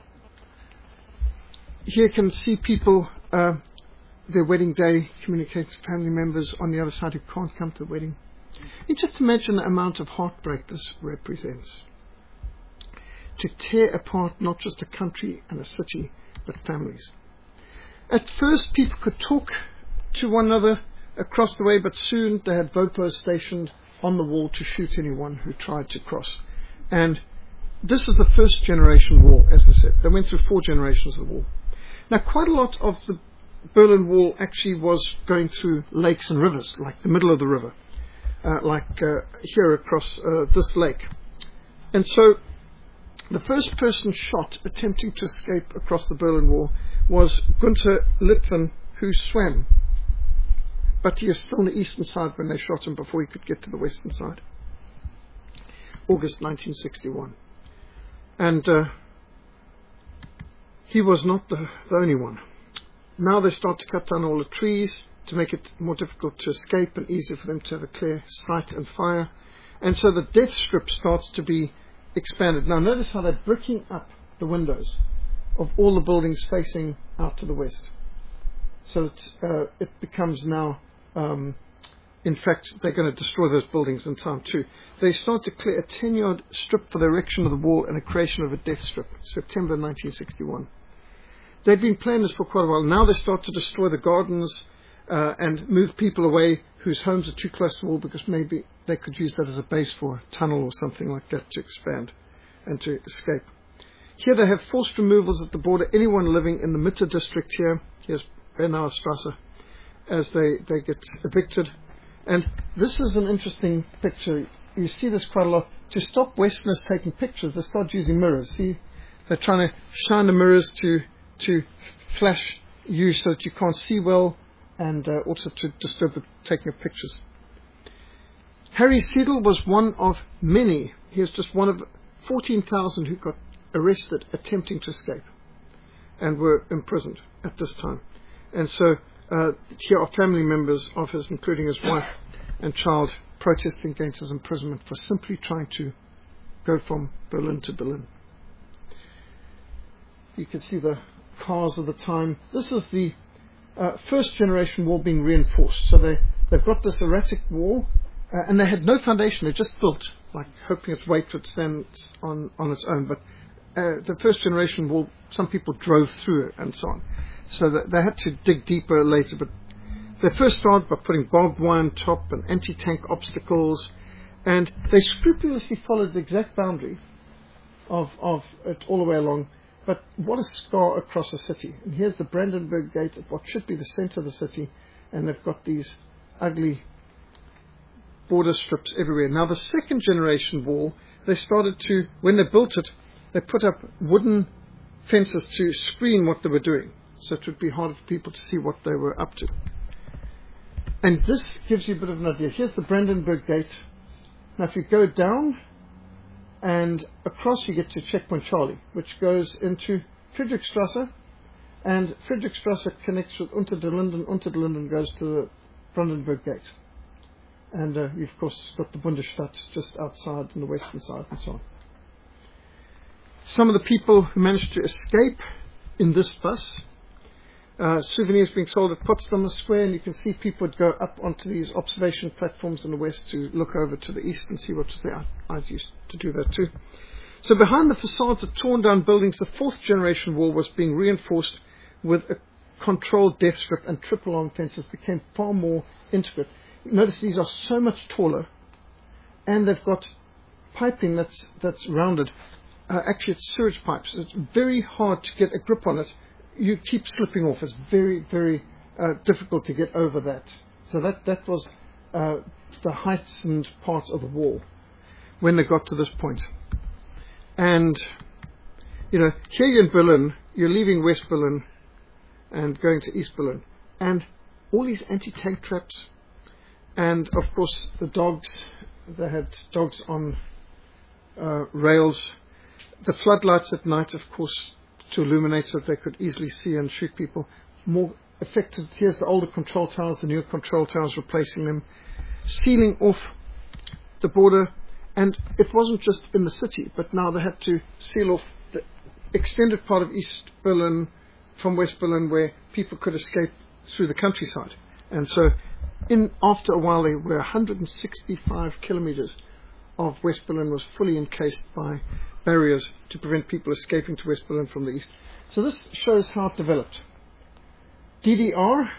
here you can see people, uh, their wedding day, communicate to family members on the other side who can't come to the wedding. You just imagine the amount of heartbreak this represents. To tear apart not just a country and a city, but families. At first, people could talk to one another across the way, but soon they had VOPOs stationed on the wall to shoot anyone who tried to cross. And this is the first generation wall, as I said. They went through four generations of the wall. Now, quite a lot of the Berlin Wall actually was going through lakes and rivers, like the middle of the river, uh, like uh, here across uh, this lake. And so the first person shot attempting to escape across the Berlin Wall was Gunther Litvin, who swam. But he was still on the eastern side when they shot him before he could get to the western side. August nineteen sixty-one. And uh, he was not the, the only one. Now they start to cut down all the trees to make it more difficult to escape and easier for them to have a clear sight and fire. And so the death strip starts to be expanded. Now notice how they're bricking up the windows of all the buildings facing out to the west. So that, uh, it becomes now, um, in fact, they're going to destroy those buildings in time too. They start to clear a ten-yard strip for the erection of the wall and a creation of a death strip, September nineteen sixty-one. They'd been planning this for quite a while. Now they start to destroy the gardens uh, and move people away whose homes are too close to the wall, because maybe they could use that as a base for a tunnel or something like that to expand and to escape. Here they have forced removals at the border. Anyone living in the Mitte district here, here's Bernauer Strasse, as they, they get evicted. And this is an interesting picture. You see this quite a lot. To stop Westerners taking pictures, they start using mirrors. See, they're trying to shine the mirrors to to flash you so that you can't see well, and uh, also to disturb the taking of pictures. Harry Seidel was one of many. He was just one of fourteen thousand who got arrested attempting to escape and were imprisoned at this time. And so uh, here are family members of his, including his wife and child, protesting against his imprisonment for simply trying to go from Berlin to Berlin. You can see the cars of the time. This is the uh, first generation wall being reinforced. So they, they've got this erratic wall, uh, and they had no foundation. They just built, like hoping its weight would stand on, on its own. But uh, the first generation wall, some people drove through it and so on. So that they had to dig deeper later. But they first started by putting barbed wire on top and anti-tank obstacles, and they scrupulously followed the exact boundary of, of it all the way along. But what a scar across the city. And here's the Brandenburg Gate at what should be the center of the city, and they've got these ugly border strips everywhere. Now the second generation wall, they started to, when they built it, they put up wooden fences to screen what they were doing, so it would be harder for people to see what they were up to. And this gives you a bit of an idea. Here's the Brandenburg Gate. Now if you go down and across, you get to Checkpoint Charlie, which goes into Friedrichstrasse, and Friedrichstrasse connects with Unter den Linden. Unter den Linden goes to the Brandenburg Gate. And uh, you've, of course, got the Bundesstadt just outside on the western side and so on. Some of the people who managed to escape in this bus, uh, souvenirs being sold at Potsdamer Square, and you can see people would go up onto these observation platforms in the west to look over to the east and see what was there. I used to do that too. So behind the facades of torn down buildings, the fourth generation wall was being reinforced with a controlled death strip, and triple arm fences became far more intricate. Notice these are so much taller, and they've got piping that's that's rounded. Uh, actually, it's sewage pipes. It's very hard to get a grip on it. You keep slipping off. It's very, very uh, difficult to get over that. So that that was uh, the heightened part of the wall when they got to this point. And, you know, here you're in Berlin, you're leaving West Berlin and going to East Berlin. And all these anti-tank traps, and, of course, the dogs. They had dogs on uh, rails. The floodlights at night, of course, to illuminate so that they could easily see and shoot people. More effective. Here's the older control towers, the newer control towers replacing them. Sealing off the border. And it wasn't just in the city, but now they had to seal off the extended part of East Berlin from West Berlin, where people could escape through the countryside. And so in after a while, there were one hundred sixty-five kilometers of West Berlin was fully encased by barriers to prevent people escaping to West Berlin from the east. So this shows how it developed. D D R,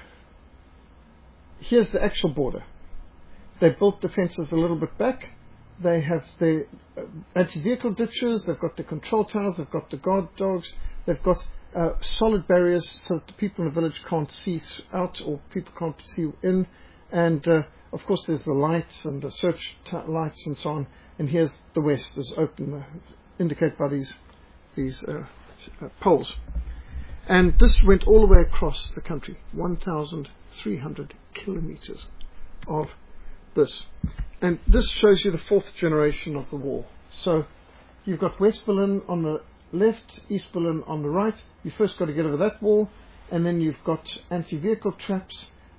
here's the actual border. They built the fences a little bit back. They have the uh, anti-vehicle ditches, they've got the control towers, they've got the guard dogs, they've got uh, solid barriers so that the people in the village can't see out or people can't see in. And, uh, of course, there's the lights and the search t- lights and so on. And here's the west is open, uh, indicated by these, these uh, uh, poles. And this went all the way across the country, one thousand three hundred kilometers of this. And this shows you the fourth generation of the wall. So you've got West Berlin on the left, East Berlin on the right. You first got to get over that wall, and then you've got anti-vehicle traps,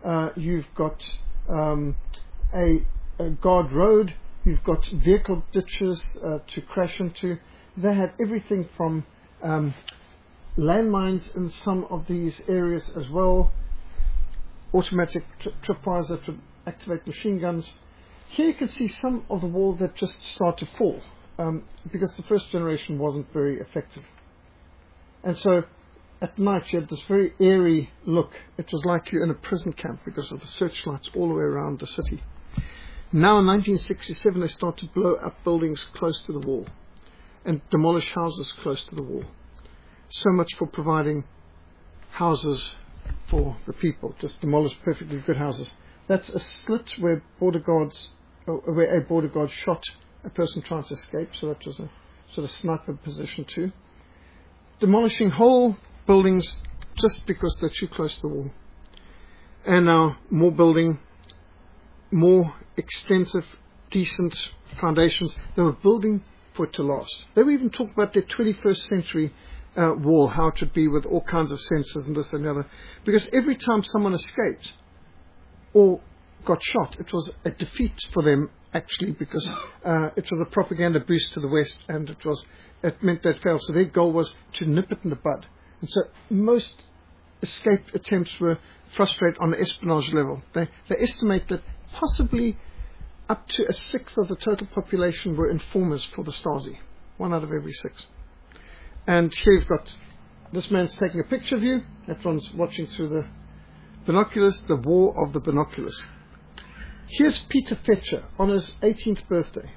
uh, you've got um, a, a guard road, you've got vehicle ditches uh, to crash into. They had everything from um, landmines in some of these areas as well, automatic tri- tripwires that would activate machine guns. Here you can see some of the wall that just start to fall um, because the first generation wasn't very effective. And so at night you had this very eerie look. It was like you're in a prison camp because of the searchlights all the way around the city. Now in nineteen sixty-seven they start to blow up buildings close to the wall and demolish houses close to the wall. So much for providing houses for the people. Just demolish perfectly good houses. That's a slit where border guards, uh, where a border guard shot a person trying to escape. So that was a sort of sniper position too. Demolishing whole buildings just because they're too close to the wall. And now more building, more extensive, decent foundations. They were building for it to last. They were even talking about their twenty-first century uh, wall, how it would be with all kinds of sensors and this and the other. Because every time someone escaped or got shot, it was a defeat for them actually, because uh, it was a propaganda boost to the West, and it was it meant they'd failed. So their goal was to nip it in the bud. And so most escape attempts were frustrated on the espionage level. They, they estimate that possibly up to a sixth of the total population were informers for the Stasi. One out of every six. And here you've got, this man's taking a picture of you. That one's watching through the binoculars, the war of the binoculars. Here's Peter Fetcher on his eighteenth birthday.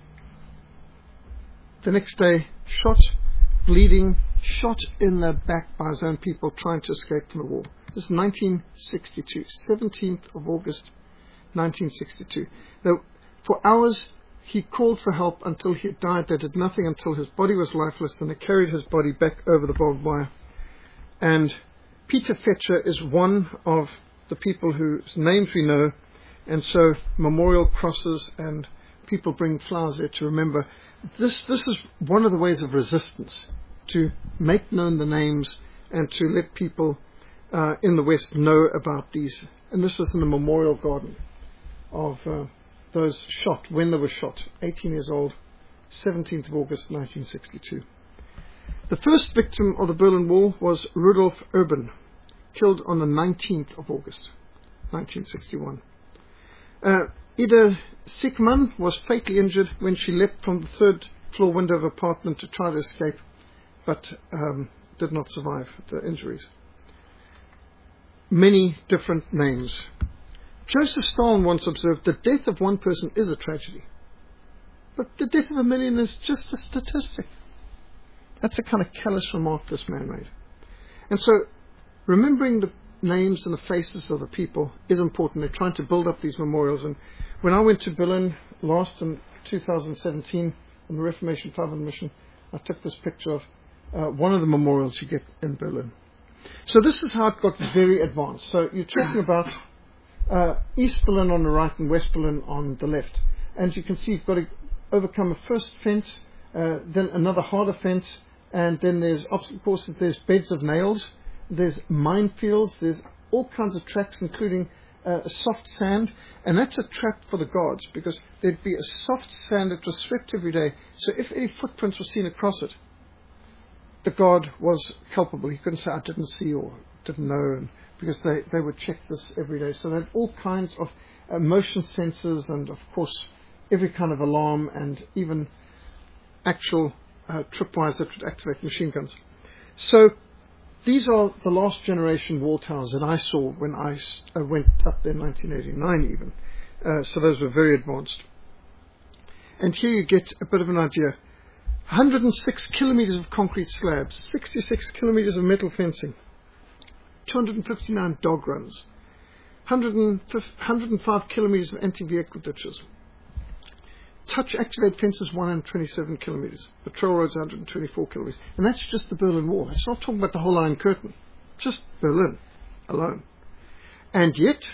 The next day, shot, bleeding, shot in the back by his own people trying to escape from the war. This is nineteen sixty-two, seventeenth of August, nineteen sixty-two. Now, for hours, he called for help until he died. They did nothing until his body was lifeless, and they carried his body back over the barbed wire. And Peter Fetcher is one of the people whose names we know, and so memorial crosses and people bring flowers there to remember. This, this is one of the ways of resistance, to make known the names and to let people uh, in the West know about these. And this is in the memorial garden of uh, those shot, when they were shot, eighteen years old, seventeenth of August, nineteen sixty-two. The first victim of the Berlin Wall was Rudolf Urban, killed on the nineteenth of August, nineteen sixty-one. Uh, Ida Sickmann was fatally injured when she leapt from the third floor window of an apartment to try to escape, but um, did not survive the injuries. Many different names. Joseph Stalin once observed, the death of one person is a tragedy, but the death of a million is just a statistic. That's a kind of callous remark this man made. And so, remembering the names and the faces of the people is important. They're trying to build up these memorials. And when I went to Berlin last in two thousand seventeen on the Reformation five hundred mission, I took this picture of uh, one of the memorials you get in Berlin. So this is how it got very advanced. So you're talking about uh, East Berlin on the right and West Berlin on the left. And you can see you've got to overcome a first fence, uh, then another harder fence, and then there's obstacle courses, there's beds of nails, there's minefields, there's all kinds of tracks, including uh, soft sand, and that's a trap for the guards, because there'd be a soft sand that was swept every day. So if any footprints were seen across it, the guard was culpable. He couldn't say, I didn't see or didn't know, and because they, they would check this every day. So they had all kinds of uh, motion sensors and, of course, every kind of alarm, and even actual uh, tripwires that would activate machine guns. So these are the last generation wall towers that I saw when I uh, went up there in nineteen eighty-nine even. Uh, so those were very advanced. And here you get a bit of an idea. one hundred six kilometers of concrete slabs, sixty-six kilometers of metal fencing, two hundred fifty-nine dog runs, one hundred five kilometers of anti-vehicle ditches. Touch-activated fences, one hundred twenty-seven kilometers. Patrol roads, one hundred twenty-four kilometers. And that's just the Berlin Wall. It's not talking about the whole Iron Curtain. Just Berlin alone. And yet,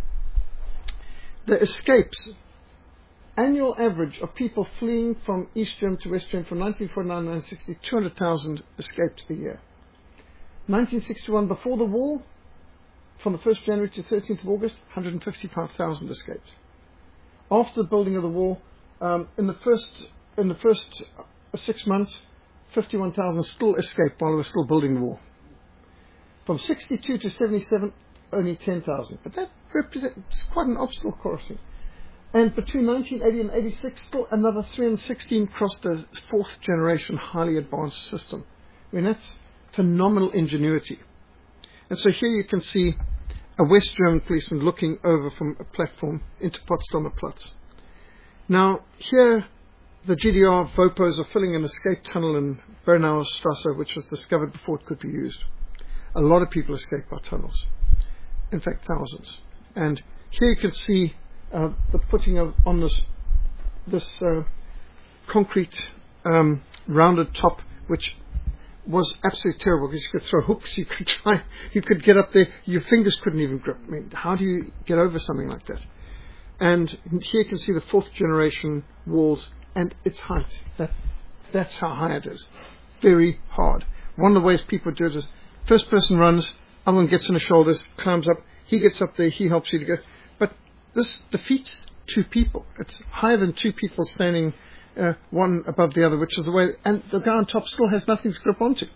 the escapes, annual average of people fleeing from East Germany to West Germany from nineteen forty-nine to nineteen sixty, two hundred thousand escaped a year. nineteen sixty-one, before the wall, from the first of January to thirteenth of August, one hundred fifty-five thousand escaped. After the building of the wall, um, in the first in the first six months, fifty-one thousand still escaped while they were still building the wall. From sixty-two to seventy-seven, only ten thousand. But that represents quite an obstacle crossing. And between nineteen eighty and eighty-six, still another three hundred sixteen crossed the fourth generation highly advanced system. I mean, that's phenomenal ingenuity. And so here you can see a West German policeman looking over from a platform into Potsdamer Platz. Now, here the G D R Vopos are filling an escape tunnel in Bernauer Strasse, which was discovered before it could be used. A lot of people escaped by tunnels. In fact, thousands. And here you can see uh, the putting of on this this uh, concrete um, rounded top, which was absolutely terrible because you could throw hooks, you could try, you could get up there, your fingers couldn't even grip. I mean, how do you get over something like that? And here you can see the fourth generation walls and its height. That that's how high it is. Very hard. One of the ways people do it is first person runs, other one gets on the shoulders, climbs up, he gets up there, he helps you to go. But this defeats two people. It's higher than two people standing Uh, one above the other, which is the way, and the guy on top still has nothing to grip onto.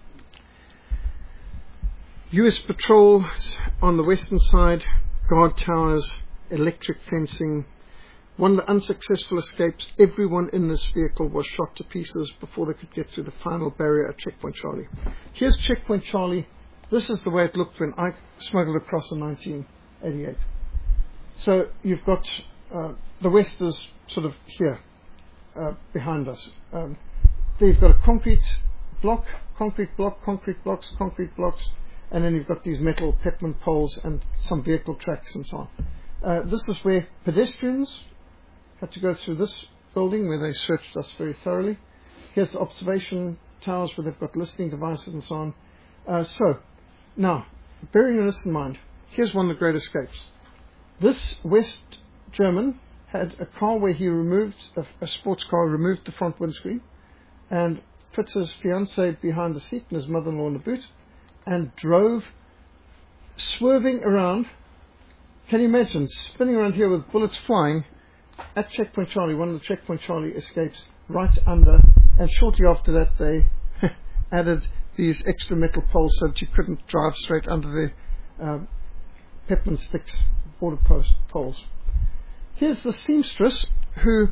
U S patrols on the western side, guard towers, electric fencing. One of the unsuccessful escapes, everyone in this vehicle was shot to pieces before they could get through the final barrier at Checkpoint Charlie. Here's Checkpoint Charlie. This is the way it looked when I smuggled across in nineteen eighty-eight. So you've got uh, the west is sort of here. Uh, behind us. Um, there you've got a concrete block, concrete block, concrete blocks, concrete blocks, and then you've got these metal Petman poles and some vehicle tracks and so on. Uh, this is where pedestrians had to go through this building where they searched us very thoroughly. Here's the observation towers where they've got listening devices and so on. Uh, so, now, bearing this in mind, here's one of the great escapes. This West German had a car where he removed, a, a sports car, removed the front windscreen and put his fiancée behind the seat and his mother-in-law in the boot and drove, swerving around. Can you imagine, spinning around here with bullets flying at Checkpoint Charlie, one of the Checkpoint Charlie escapes right under, and shortly after that they added these extra metal poles so that you couldn't drive straight under the um, Petman sticks, border post poles. Here's the seamstress who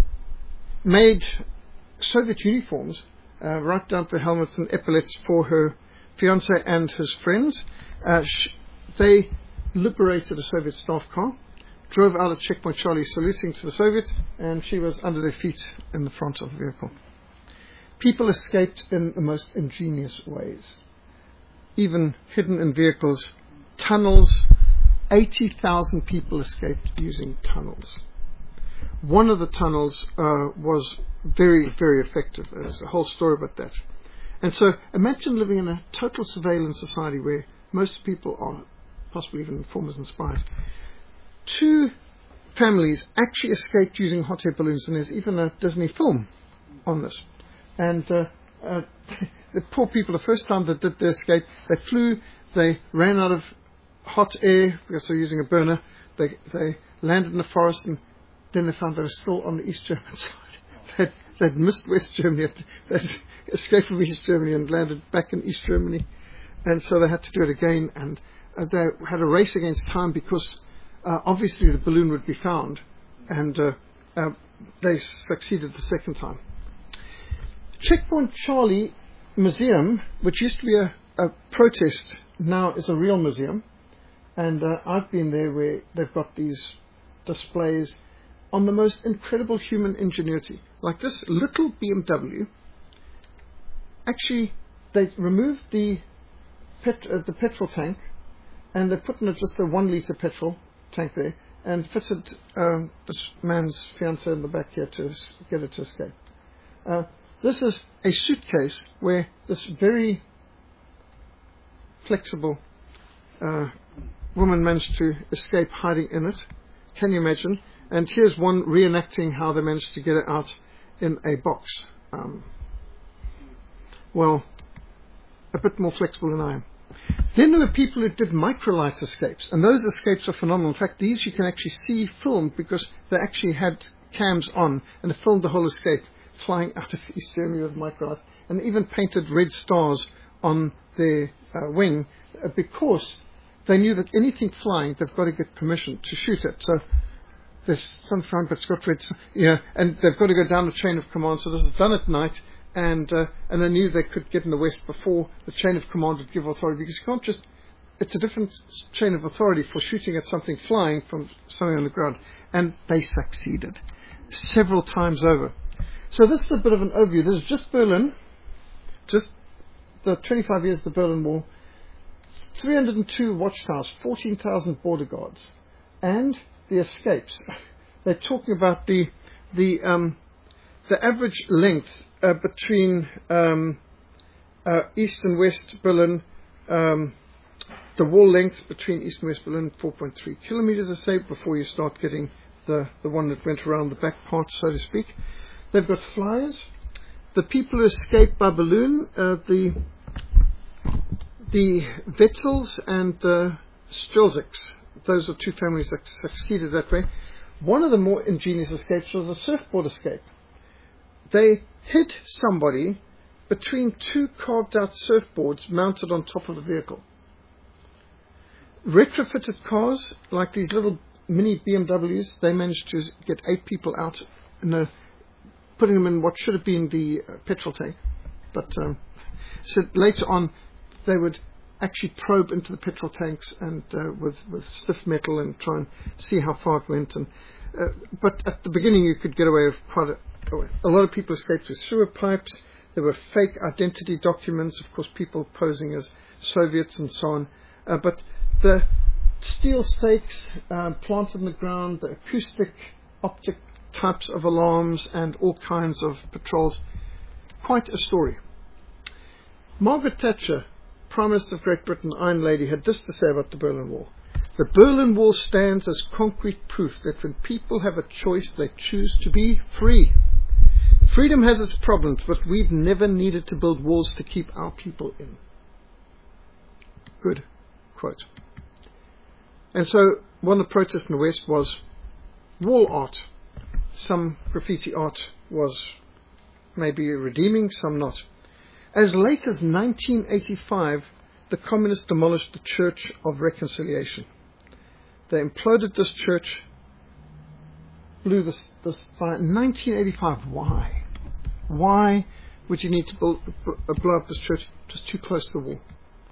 made Soviet uniforms, uh, right down to helmets and epaulets for her fiancé and his friends. Uh, sh- they liberated a Soviet staff car, drove out of Checkpoint Charlie saluting to the Soviets, and she was under their feet in the front of the vehicle. People escaped in the most ingenious ways, even hidden in vehicles, tunnels. eighty thousand people escaped using tunnels. One of the tunnels uh, was very, very effective. There's a whole story about that. And so imagine living in a total surveillance society where most people are possibly even informers and spies. Two families actually escaped using hot air balloons, and there's even a Disney film on this. And uh, uh, the poor people, the first time they did their escape, they flew, they ran out of hot air because they're using a burner. They they landed in the forest, and then they found they were still on the East German side. They'd, they'd missed West Germany, they'd escaped from East Germany and landed back in East Germany, and so they had to do it again. And uh, they had a race against time because uh, obviously the balloon would be found, and uh, uh, they succeeded the second time. Checkpoint Charlie Museum, which used to be a, a protest, now is a real museum. And uh, I've been there where they've got these displays on the most incredible human ingenuity. Like this little B M W, actually they removed the pet, uh, the petrol tank, and they put in a, just a one litre petrol tank there and fitted uh, this man's fiancée in the back here to get it to escape. Uh, this is a suitcase where this very flexible uh, woman managed to escape hiding in it. Can you imagine? And here's one reenacting how they managed to get it out in a box. Um, well, a bit more flexible than I am. Then there were people who did microlight escapes, and those escapes are phenomenal. In fact, these you can actually see filmed because they actually had cams on, and they filmed the whole escape flying out of East Germany with microlights, and even painted red stars on their uh, wing uh, because they knew that anything flying, they've got to get permission to shoot it. So there's some flying, but it's got red, you know, and they've got to go down the chain of command. So this is done at night, and uh, and they knew they could get in the west before the chain of command would give authority, because you can't just, it's a different chain of authority for shooting at something flying from something on the ground. And they succeeded several times over. So this is a bit of an overview. This is just Berlin, just the twenty-five years of the Berlin Wall, three hundred two watchtowers, fourteen thousand border guards, and the escapes. They're talking about the the um, the average length uh, between um, uh, East and West Berlin. Um, the wall length between East and West Berlin, four point three kilometers, I say, before you start getting the, the one that went around the back part, so to speak. They've got flyers. The people who escaped by balloon, uh, the the Wetzels and the Strelzics, those were two families that succeeded that way. One of the more ingenious escapes was a surfboard escape. They hid somebody between two carved out surfboards mounted on top of the vehicle. Retrofitted cars, like these little mini B M Ws, they managed to get eight people out, and uh, putting them in what should have been the uh, petrol tank. But um, so later on, they would actually probe into the petrol tanks and uh, with, with stiff metal and try and see how far it went. And uh, but at the beginning, you could get away with quite a, a lot of people escaped with sewer pipes. There were fake identity documents, of course, people posing as Soviets and so on. Uh, but the steel stakes uh, planted in the ground, the acoustic, optic types of alarms, and all kinds of patrols. Quite a story. Margaret Thatcher, Prime Minister of Great Britain, Iron Lady, had this to say about the Berlin Wall. The Berlin Wall stands as concrete proof that when people have a choice, they choose to be free. Freedom has its problems, but we've never needed to build walls to keep our people in. Good quote. And so one of the protests in the West was wall art. Some graffiti art was maybe redeeming, some not. As late as nineteen eighty-five, the communists demolished the Church of Reconciliation. They imploded this church, blew this, this fire. nineteen eighty-five, why? Why would you need to build, blow up this church? It was too close to the wall.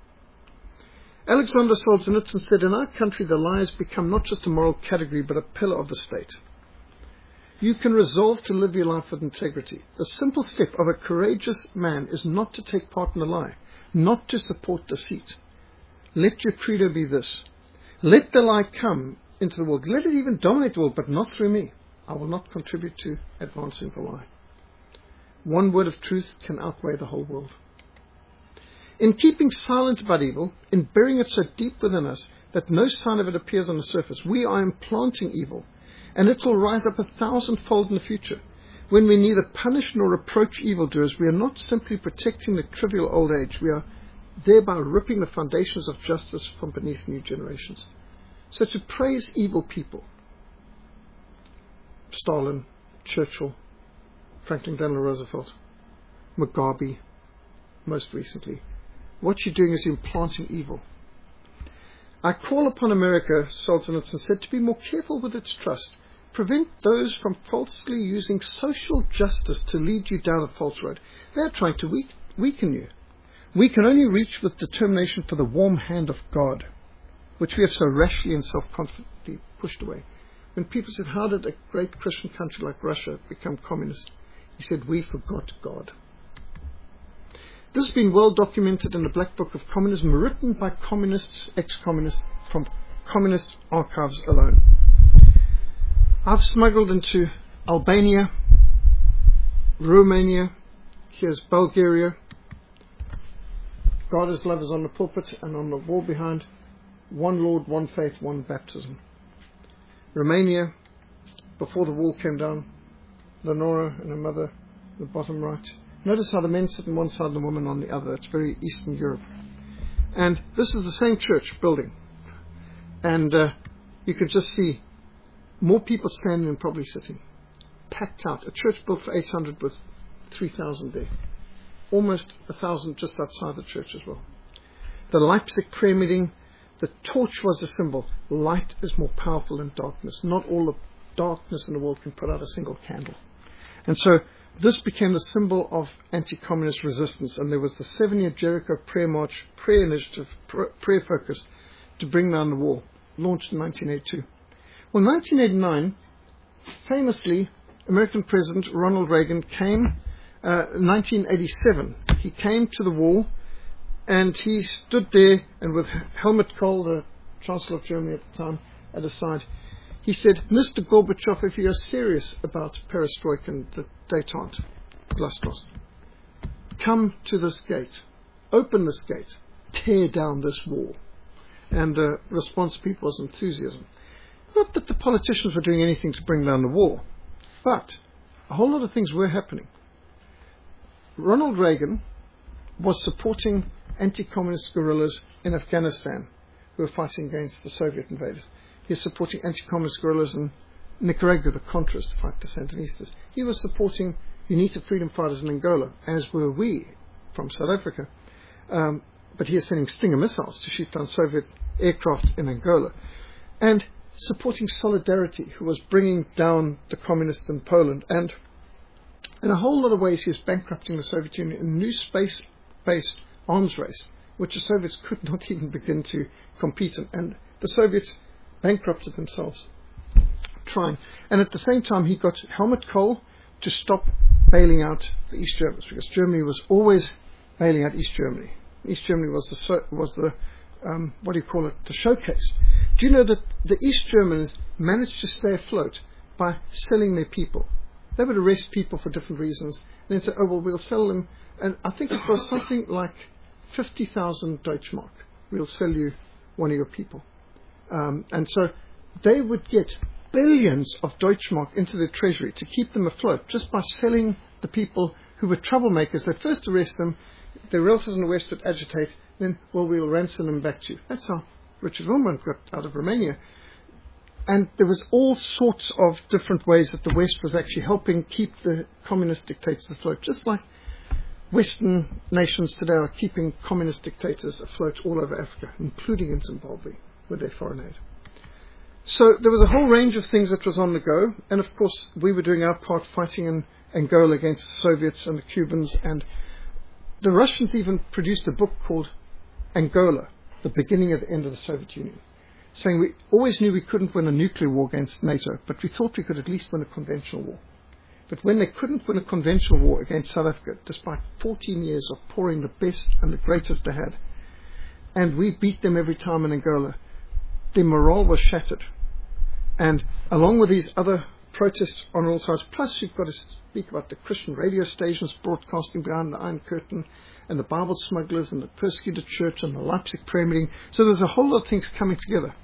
Alexander Solzhenitsyn said, in our country the lie has become not just a moral category but a pillar of the state. You can resolve to live your life with integrity. The simple step of a courageous man is not to take part in a lie, not to support deceit. Let your credo be this: let the lie come into the world. Let it even dominate the world, but not through me. I will not contribute to advancing the lie. One word of truth can outweigh the whole world. In keeping silent about evil, in burying it so deep within us that no sign of it appears on the surface, we are implanting evil, and it will rise up a thousandfold in the future. When we neither punish nor reproach evildoers, we are not simply protecting the trivial old age, we are thereby ripping the foundations of justice from beneath new generations. So to praise evil people, Stalin, Churchill, Franklin Delano Roosevelt, Mugabe, most recently, what you're doing is you're implanting evil. I call upon America, Solzhenitsyn said, to be more careful with its trust. Prevent those from falsely using social justice to lead you down a false road. They're trying to weak, weaken you. We can only reach with determination for the warm hand of God, which we have so rashly and self-confidently pushed away. When people said, how did a great Christian country like Russia become communist? He said, we forgot God. This has been well documented in the Black Book of Communism, written by communists, ex-communists, from communist archives alone. I've smuggled into Albania, Romania, here's Bulgaria. God is love is on the pulpit, and on the wall behind, one Lord, one faith, one baptism. Romania, before the wall came down, Lenora and her mother, the bottom right. Notice how the men sit on one side and the women on the other. It's very Eastern Europe. And this is the same church building. And uh, you could just see more people standing than probably sitting. Packed out. A church built for eight hundred with three thousand there. Almost one thousand just outside the church as well. The Leipzig prayer meeting, the torch was the symbol. Light is more powerful than darkness. Not all the darkness in the world can put out a single candle. And so this became the symbol of anti-communist resistance. And there was the seven-year Jericho Prayer March, prayer initiative, prayer focus to bring down the wall, launched in nineteen eighty-two. Well, in nineteen eighty-nine, famously, American President Ronald Reagan came, uh, nineteen eighty-seven, he came to the wall, and he stood there, and with Helmut Kohl, the Chancellor of Germany at the time, at his side, he said, Mister Gorbachev, if you are serious about perestroika and the détente, glasnost, come to this gate, open this gate, tear down this wall. And the response to people was enthusiasm. Not that the politicians were doing anything to bring down the wall, but a whole lot of things were happening. Ronald Reagan was supporting anti-communist guerrillas in Afghanistan who were fighting against the Soviet invaders. He was supporting anti-communist guerrillas in Nicaragua, the Contras, to fight the Sandinistas. He was supporting UNITA freedom fighters in Angola, as were we from South Africa. Um, but he was sending Stinger missiles to shoot down Soviet aircraft in Angola. And supporting Solidarity, who was bringing down the communists in Poland. And in a whole lot of ways, he was bankrupting the Soviet Union in a new space-based arms race, which the Soviets could not even begin to compete in. And the Soviets bankrupted themselves trying. And at the same time, he got Helmut Kohl to stop bailing out the East Germans, because Germany was always bailing out East Germany. East Germany was the, so, was the um, what do you call it, the showcase. Do you know that the East Germans managed to stay afloat by selling their people? They would arrest people for different reasons, and then say, oh, well, we'll sell them. And I think it was something like fifty thousand Deutschmark. We'll sell you one of your people. Um, and so they would get billions of Deutschmark into their treasury to keep them afloat just by selling the people who were troublemakers. They'd first arrest them, their relatives in the West would agitate, then, well, we'll ransom them back to you. That's how Richard Wilmot got out of Romania. And there was all sorts of different ways that the West was actually helping keep the communist dictators afloat, just like Western nations today are keeping communist dictators afloat all over Africa, including in Zimbabwe, with their foreign aid. So there was a whole range of things that was on the go, and of course we were doing our part fighting in Angola against the Soviets and the Cubans, and the Russians even produced a book called Angola, the beginning of the end of the Soviet Union, saying we always knew we couldn't win a nuclear war against NATO, but we thought we could at least win a conventional war. But when they couldn't win a conventional war against South Africa, despite fourteen years of pouring the best and the greatest they had, and we beat them every time in Angola, their morale was shattered. And along with these other protests on all sides, plus you've got to speak about the Christian radio stations broadcasting behind the Iron Curtain, and the Bible smugglers, and the persecuted church, and the Leipzig prayer meeting. So there's a whole lot of things coming together.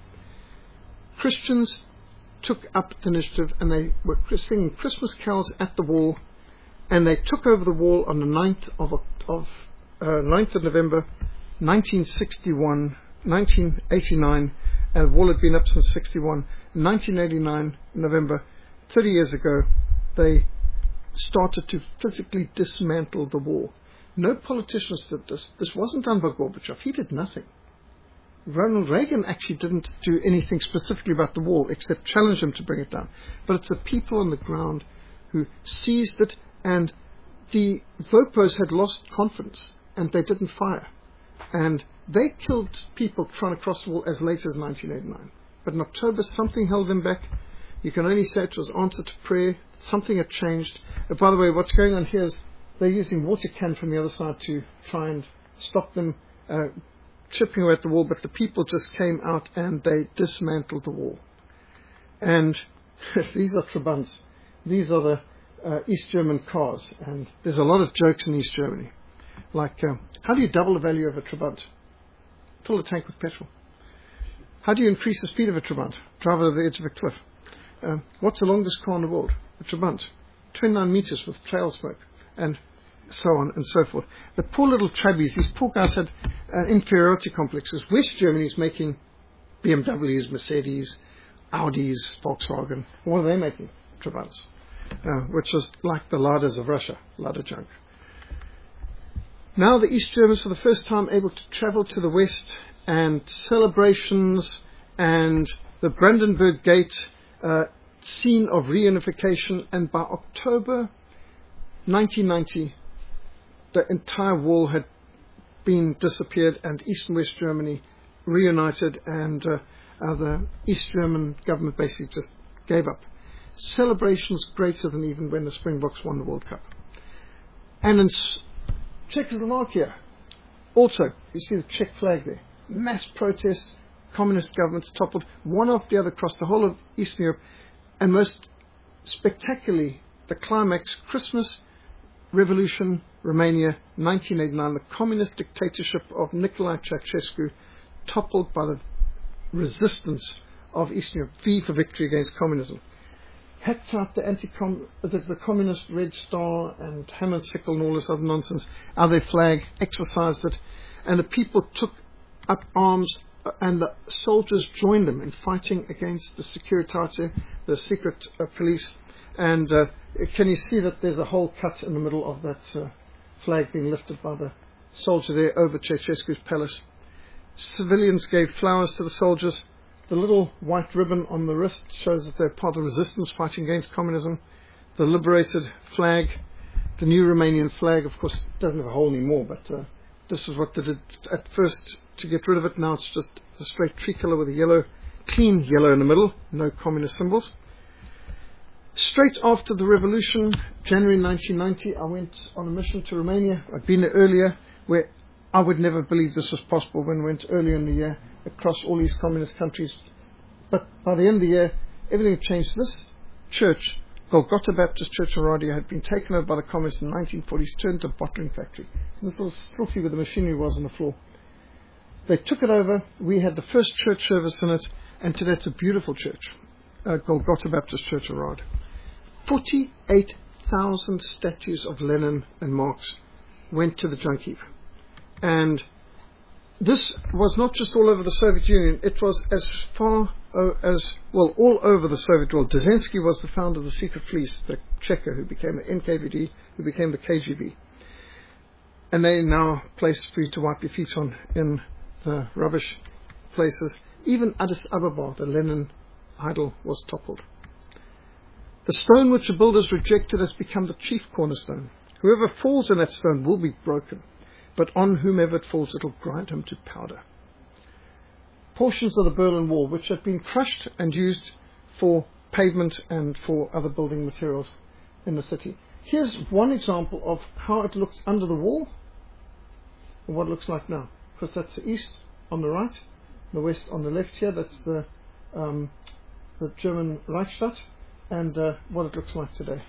Christians took up the initiative, and they were singing Christmas carols at the wall, and they took over the wall on the ninth of, of, uh, ninth of November nineteen sixty-one, nineteen eighty-nine, and the wall had been up since sixty-one. In nineteen eighty-nine, November, thirty years ago, they started to physically dismantle the wall. No politicians did this. This wasn't done by Gorbachev. He did nothing. Ronald Reagan actually didn't do anything specifically about the wall except challenge him to bring it down. But it's the people on the ground who seized it, and the Vopos had lost confidence, and they didn't fire. And they killed people trying to cross the wall as late as nineteen eighty-nine. But in October, something held them back. You can only say it was answer to prayer. Something had changed. And by the way, what's going on here is they're using water cannon from the other side to try and stop them uh, chipping away at the wall. But the people just came out and they dismantled the wall. And these are Trabants. These are the uh, East German cars. And there's a lot of jokes in East Germany. Like, uh, how do you double the value of a Trabant? Fill the tank with petrol. How do you increase the speed of a Trabant? Drive over the edge of a cliff. Um, what's the longest car in the world? A Trabant. twenty-nine meters with trail smoke. And so on and so forth. The poor little trabbies, these poor guys had uh, inferiority complexes. West Germany is making B M Ws, Mercedes, Audis, Volkswagen. What are they making? Travails, uh, which is like the Ladas of Russia, Lada junk. Now the East Germans, for the first time, able to travel to the West, and celebrations and the Brandenburg Gate, uh, scene of reunification, and by October nineteen ninety, the entire wall had been disappeared, and East and West Germany reunited, and uh, uh, the East German government basically just gave up. Celebrations greater than even when the Springboks won the World Cup. And in Czechoslovakia, also, you see the Czech flag there. Mass protests, communist governments toppled, one after the other across the whole of Eastern Europe, and most spectacularly, the climax, Christmas Revolution, Romania, nineteen eighty-nine, the communist dictatorship of Nicolae Ceausescu, toppled by the resistance of Eastern Europe, V for victory against communism. Hacked out the anti-com, the, the communist red star and hammer and sickle and all this other nonsense out of their flag, exercised it, and the people took up arms, and the soldiers joined them in fighting against the Securitate, the secret uh, police. And uh, can you see that there's a hole cut in the middle of that uh, flag being lifted by the soldier there over Ceausescu's palace? Civilians gave flowers to the soldiers. The little white ribbon on the wrist shows that they're part of the resistance fighting against communism. The liberated flag, the new Romanian flag, of course, doesn't have a hole anymore, but uh, this is what they did at first to get rid of it. Now it's just a straight tricolour with a yellow, clean yellow in the middle, no communist symbols. Straight after the revolution, January nineteen ninety, I went on a mission to Romania. I'd been there earlier, where I would never believe this was possible when we went earlier in the year across all these communist countries. But by the end of the year, everything had changed. This church, Golgotha Baptist Church in Oradea, had been taken over by the communists in the nineteen forties, turned into a bottling factory. This little still see where the machinery was on the floor. They took it over. We had the first church service in it, and today it's a beautiful church, uh, Golgotha Baptist Church in Oradea. forty-eight thousand statues of Lenin and Marx went to the junk heap. And this was not just all over the Soviet Union, it was as far uh, as, well, all over the Soviet world. Dzerzhinsky was the founder of the Secret Police, the Checker, who became the N K V D, who became the K G B. And they now place for you to wipe your feet on in the rubbish places. Even Addis Ababa, the Lenin idol, was toppled. The stone which the builders rejected has become the chief cornerstone. Whoever falls in that stone will be broken, but on whomever it falls, it will grind him to powder. Portions of the Berlin Wall, which had been crushed and used for pavement and for other building materials in the city. Here's one example of how it looked under the wall, and what it looks like now. Because that's the east on the right, the west on the left here. That's the um, the German Reichsstadt, and uh, what it looks like today.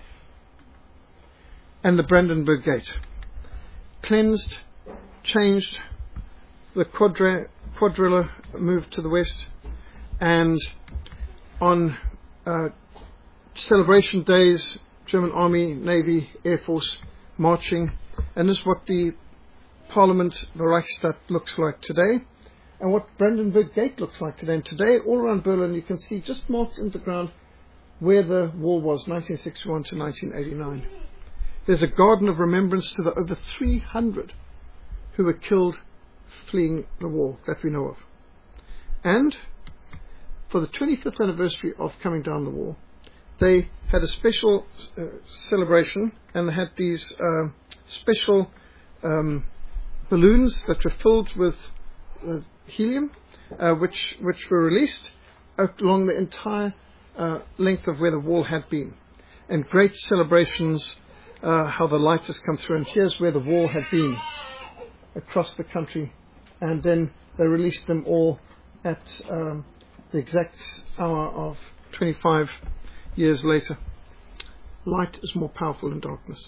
And the Brandenburg Gate. Cleansed, changed, the quadra, quadrilla moved to the west, and on uh, celebration days, German Army, Navy, Air Force marching, and this is what the Parliament, the Reichsstadt, looks like today, and what Brandenburg Gate looks like today. And today, all around Berlin, you can see just marked into the ground where the wall was, nineteen sixty-one to nineteen eighty-nine. There's a garden of remembrance to the over three hundred who were killed fleeing the war that we know of. And for the twenty-fifth anniversary of coming down the wall, they had a special uh, celebration, and they had these uh, special um, balloons that were filled with uh, helium, uh, which which were released along the entire uh, length of where the wall had been. And great celebrations, uh, how the lights has come through, and here's where the wall had been across the country. And then they released them all at um, the exact hour of twenty-five years later. Light is more powerful than darkness.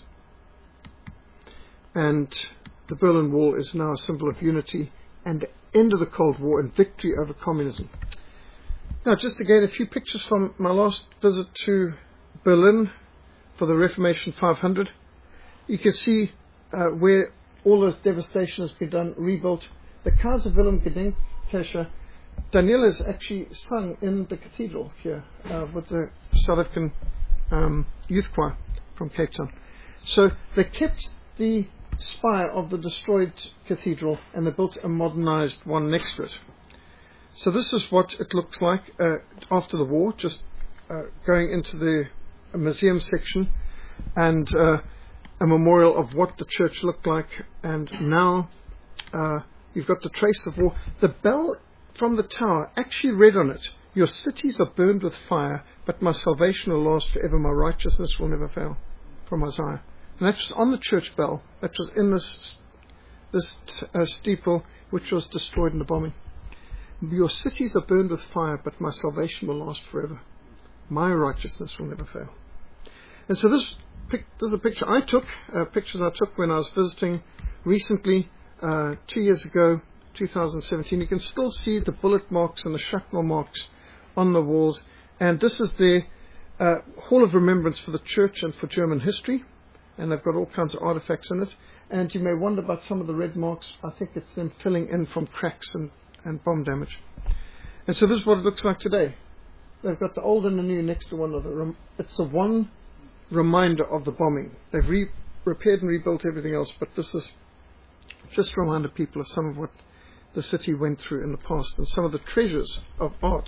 And the Berlin Wall is now a symbol of unity and the end of the Cold War and victory over communism. Now, just again, a few pictures from my last visit to Berlin for the Reformation five hundred. You can see uh, where all this devastation has been done, rebuilt. The Kaiser Wilhelm Gedenkkirche, Daniela has actually sung in the cathedral here uh, with the South African um, Youth Choir from Cape Town. So they kept the spire of the destroyed cathedral and they built a modernized one next to it. So this is what it looks like uh, after the war, just uh, going into the museum section and uh, a memorial of what the church looked like. And now uh, you've got the trace of war. The bell from the tower actually read on it, "Your cities are burned with fire, but my salvation will last forever, my righteousness will never fail," from Isaiah. And that was on the church bell, that was in this, this uh, steeple which was destroyed in the bombing. "Your cities are burned with fire, but my salvation will last forever. My righteousness will never fail." And so this, pic- this is a picture I took, uh, pictures I took when I was visiting recently, uh, two years ago, two thousand seventeen. You can still see the bullet marks and the shrapnel marks on the walls. And this is the uh, Hall of Remembrance for the church and for German history. And they've got all kinds of artifacts in it. And you may wonder about some of the red marks. I think it's them filling in from cracks and, and bomb damage. And so this is what it looks like today. They've got the old and the new next to one another. It's the one reminder of the bombing. They've re- repaired and rebuilt everything else, but this is just to remind people of some of what the city went through in the past and some of the treasures of art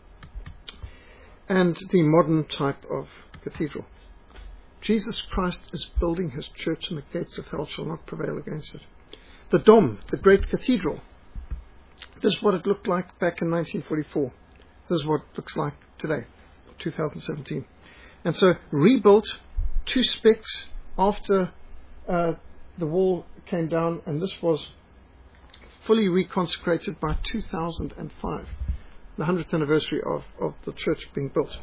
and the modern type of cathedral. Jesus Christ is building his church, and the gates of hell shall not prevail against it. The Dom, the great cathedral. This is what it looked like back in nineteen forty-four. This is what it looks like today, two thousand seventeen. And so rebuilt two specs after uh, the wall came down, and this was fully reconsecrated by two thousand five, the hundredth anniversary of, of the church being built.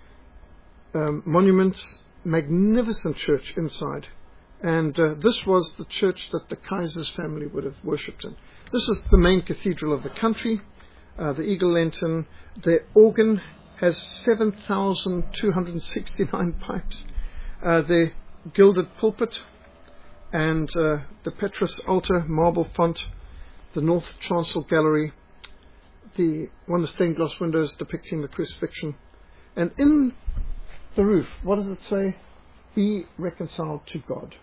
Um, monuments, magnificent church inside. And uh, this was the church that the Kaiser's family would have worshipped in. This is the main cathedral of the country, uh, the Eagle Lantern. The organ has seven thousand two hundred sixty-nine pipes. Uh, the gilded pulpit and uh, the Petrus altar, marble font, the North Chancel Gallery, the one of the stained glass windows depicting the crucifixion. And in the roof, what does it say? Be reconciled to God.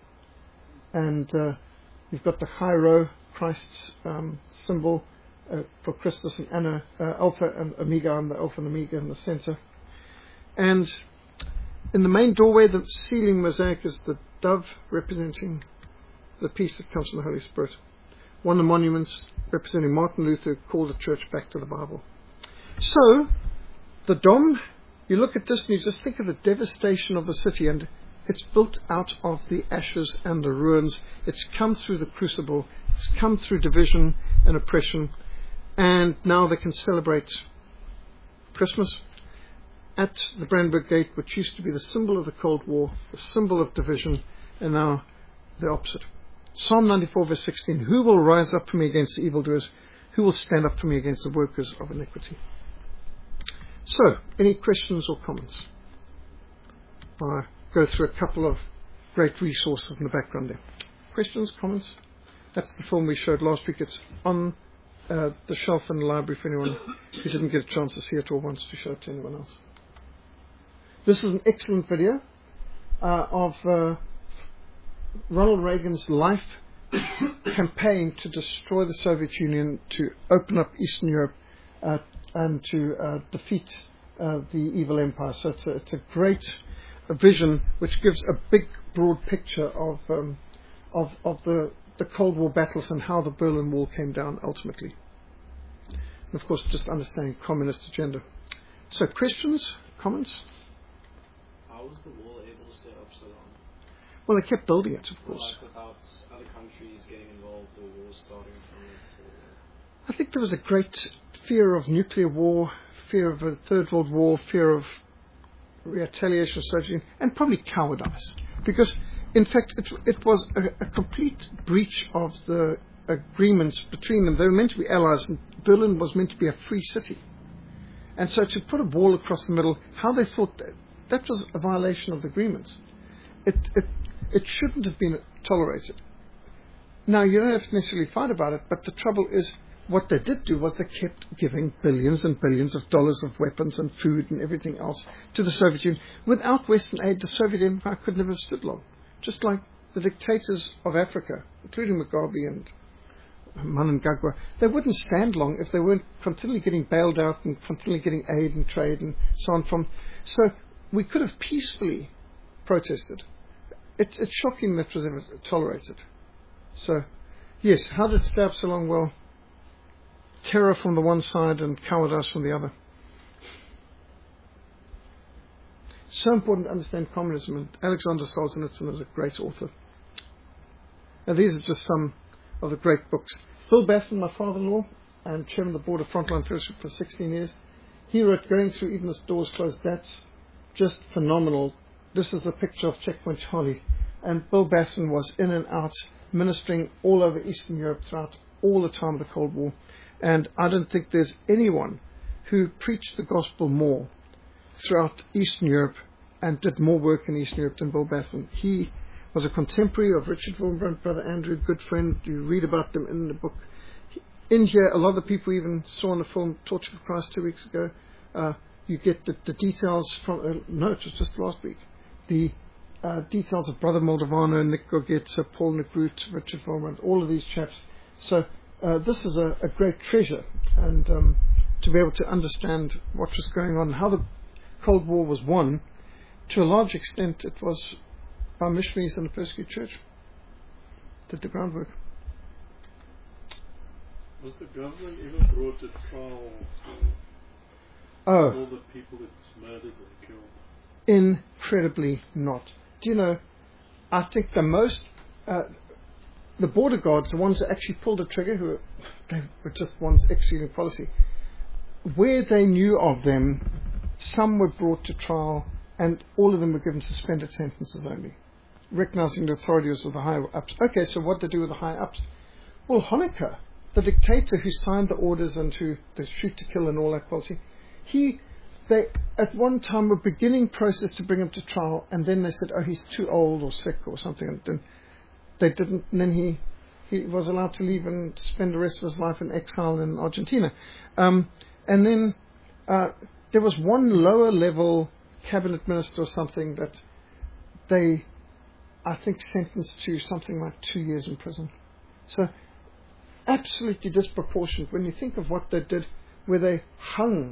And uh, you've got the Chi-Rho, Christ's um, symbol uh, for Christus and Anna, uh, Alpha and Omega, and the Alpha and Omega in the center. And in the main doorway, the ceiling mosaic is the dove representing the peace that comes from the Holy Spirit. One of the monuments representing Martin Luther called the church back to the Bible. So, the Dom, you look at this and you just think of the devastation of the city, and it's built out of the ashes and the ruins. It's come through the crucible. It's come through division and oppression. And now they can celebrate Christmas at the Brandenburg Gate, which used to be the symbol of the Cold War, the symbol of division, and now the opposite. Psalm ninety-four, verse sixteen, "Who will rise up for me against the evildoers? Who will stand up for me against the workers of iniquity?" So, any questions or comments? I go through a couple of great resources in the background there. Questions, comments? That's the film we showed last week. It's on uh, the shelf in the library for anyone who didn't get a chance to see it or wants to show it to anyone else. This is an excellent video uh, of uh, Ronald Reagan's life campaign to destroy the Soviet Union, to open up Eastern Europe, uh, and to uh, defeat uh, the evil empire. So it's a, it's a great a vision which gives a big, broad picture of um, of, of the, the Cold War battles and how the Berlin Wall came down ultimately. And of course, just understanding communist agenda. So, questions, comments? How was the wall able to stay up so long? Well, they kept building it, of course. Like without other countries getting involved or wars starting from it? Or... I think there was a great fear of nuclear war, fear of a Third World War, fear of retaliation of Soviet Union, and probably cowardice. Because, in fact, it, it was a, a complete breach of the agreements between them. They were meant to be allies, and Berlin was meant to be a free city. And so to put a wall across the middle, how they thought that, that was a violation of the agreements. It, it, it shouldn't have been tolerate it. Now, you don't have to necessarily fight about it, but the trouble is, what they did do was they kept giving billions and billions of dollars of weapons and food and everything else to the Soviet Union. Without Western aid, the Soviet Empire could never have stood long. Just like the dictators of Africa, including Mugabe and Mnangagwa, they wouldn't stand long if they weren't continually getting bailed out and continually getting aid and trade and so on from. So we could have peacefully protested. It's, it's shocking that it was ever tolerated. So, yes, how did it stay up so long? Well, terror from the one side and cowardice from the other. So important to understand communism, and Alexander Solzhenitsyn is a great author. Now, these are just some of the great books. Bill Baffin, my father-in-law, and chairman of the board of Frontline Fellowship for sixteen years, he wrote Going Through Even as Doors Closed. That's just phenomenal. This is a picture of Checkpoint Charlie. And Bill Baffin was in and out, ministering all over Eastern Europe throughout all the time of the Cold War. And I don't think there's anyone who preached the gospel more throughout Eastern Europe and did more work in Eastern Europe than Bill Baffin. He was a contemporary of Richard Wurmbrand, Brother Andrew, good friend. You read about them in the book. In here, a lot of the people even saw in the film Torch of Christ two weeks ago. Uh, you get the, the details from, uh, no, it was just last week, the uh, details of Brother Moldovano, Nick Gogetsa, Paul Negrut, Richard Wurmbrand, all of these chaps. So uh, this is a, a great treasure, and um, to be able to understand what was going on, how the Cold War was won, to a large extent it was by missionaries in the persecuted church. Did the groundwork. Was the government ever brought to trial for Oh. all the people it's murdered and killed? Incredibly not. Do you know, I think the most, uh, the border guards, the ones that actually pulled the trigger, who were, they were just ones executing policy, where they knew of them, some were brought to trial and all of them were given suspended sentences only, recognizing the authorities of the higher ups. Okay, so what did they do with the higher ups? Well, Honecker, the dictator who signed the orders and who the shoot to kill and all that policy, he, they at one time were beginning process to bring him to trial, and then they said, oh, he's too old or sick or something, and then they didn't, and then he, he was allowed to leave and spend the rest of his life in exile in Argentina. Um, and then uh, there was one lower level cabinet minister or something that they, I think, sentenced to something like two years in prison. So absolutely disproportionate when you think of what they did, where they hung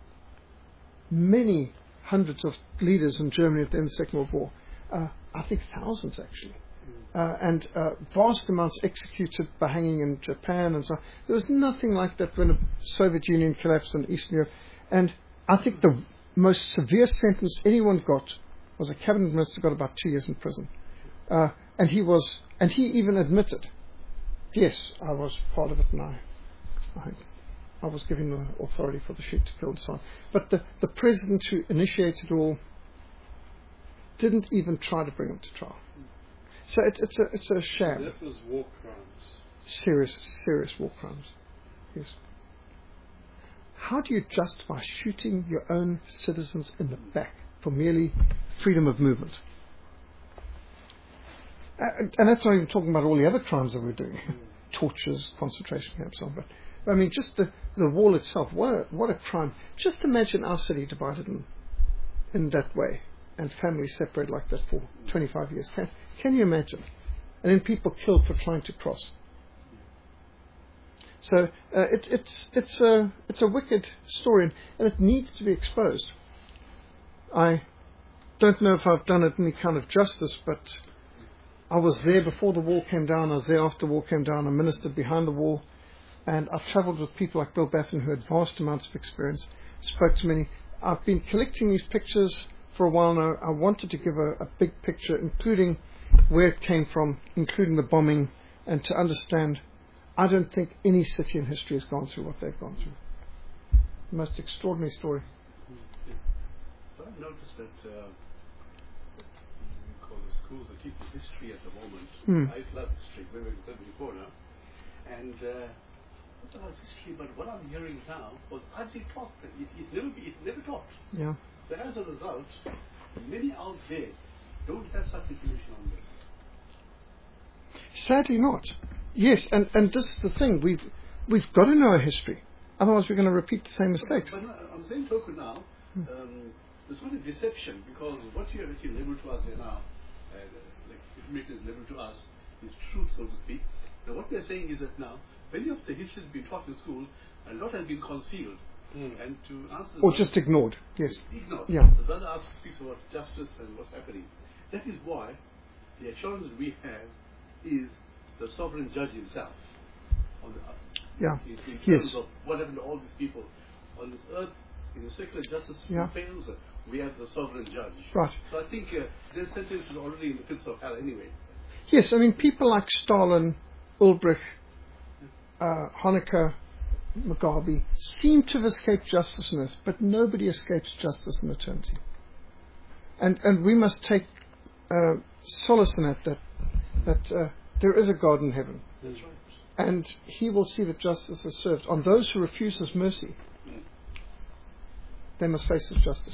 many hundreds of leaders in Germany at the end of the Second World War. Uh, I think thousands, actually. Uh, and uh, vast amounts executed by hanging in Japan and so on. There was nothing like that when the Soviet Union collapsed in Eastern Europe. And I think the most severe sentence anyone got was a cabinet minister got about two years in prison. Uh, and he was, and he even admitted, yes, I was part of it, and I, I, I was given the authority for the shoot to kill and so on. But the, the president who initiated it all didn't even try to bring him to trial. So it, it's a it's a sham. That was war crimes. Serious, serious war crimes. Yes. How do you justify shooting your own citizens in the back for merely freedom of movement? Uh, and that's not even talking about all the other crimes that we're doing. Mm. Tortures, concentration camps, so on. But I mean, just the, the wall itself, what a, what a crime. Just imagine our city divided in, in that way, and families separated like that for twenty-five years. Can, can you imagine? And then people killed for trying to cross. So uh, it, it's it's a it's a wicked story, and, and it needs to be exposed. I don't know if I've done it any kind of justice, but I was there before the wall came down. I was there after the wall came down. I ministered behind the wall, and I've travelled with people like Bill Baffin who had vast amounts of experience. Spoke to many. I've been collecting these pictures for a while now. I wanted to give a, a big picture, including where it came from, including the bombing, and to understand. I don't think any city in history has gone through what they've gone through. The most extraordinary story. Yeah. So I've noticed that uh, you call the schools are teaching history at the moment. Mm. I love history, we've said before now. And uh, not about history, but what I'm hearing now was actually taught. It, it, never be, it's never taught. Yeah. So as a result, many out there don't have such information on this. Sadly not. Yes, and, and this is the thing. We've, we've got to know our history. Otherwise we're going to repeat the same mistakes. But, but on the same token now, um, there's sort of deception, because what you have actually labeled to us here now, uh, like information is labeled to us, is truth, so to speak. Now what they're saying is that now, many of the history has been taught in school, a lot has been concealed. Mm. And to answer or just ignored, yes. Ignored. Yeah. The brother asks speaks about justice and what's happening. That is why the assurance we have is the sovereign judge himself. On the, yeah. In, in terms yes. of what happened to all these people on this earth, in the secular justice yeah. fails, we have the sovereign judge. Right. So I think uh, their sentence is already in the pits of hell anyway. Yes, I mean people like Stalin, Ulbricht, uh, Honecker, Mugabe seem to have escaped justice on earth, but nobody escapes justice in eternity. And and we must take uh, solace in it that that uh, there is a God in heaven. That's right. And He will see that justice is served. On those who refuse His mercy, they must face His justice.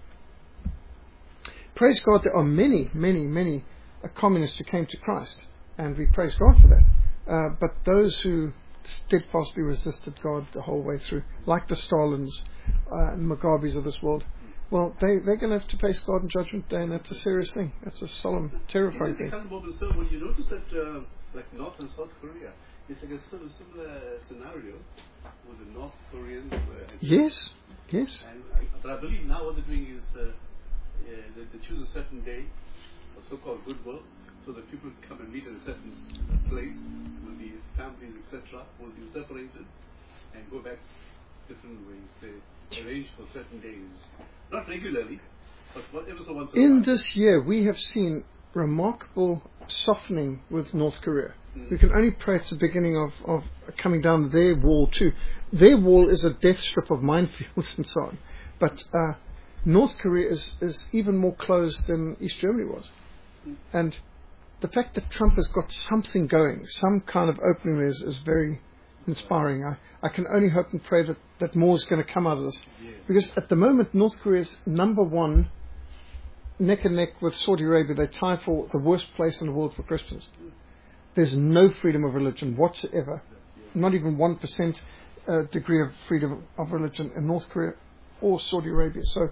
Praise God, there are many, many, many uh, communists who came to Christ, and we praise God for that. Uh, but those who steadfastly resisted God the whole way through, like the Stalins uh, and Mugabes of this world, well, they, they're going to have to face God in Judgment Day, and that's a serious thing. That's a solemn, terrifying thing. When you notice that, uh, like North and South Korea, it's like a sort of similar scenario with the North Koreans. Uh, yes, yes. And I, but I believe now what they're doing is uh, uh, they, they choose a certain day, a so-called goodwill, so that people come and meet at a certain place, will be families, et cetera, will be separated and go back different ways. They arrange for certain days, not regularly, but whatever so once in a while. In this year, we have seen remarkable softening with North Korea. Mm. We can only pray it's the beginning of, of coming down their wall too. Their wall is a death strip of minefields and so on. But uh, North Korea is, is even more closed than East Germany was. Mm. And the fact that Trump has got something going, some kind of opening there is, is very inspiring. I, I can only hope and pray that, that more is going to come out of this. Yeah. Because at the moment, North Korea is number one, neck and neck with Saudi Arabia. They tie for the worst place in the world for Christians. There's no freedom of religion whatsoever. Not even one percent uh, degree of freedom of religion in North Korea or Saudi Arabia. So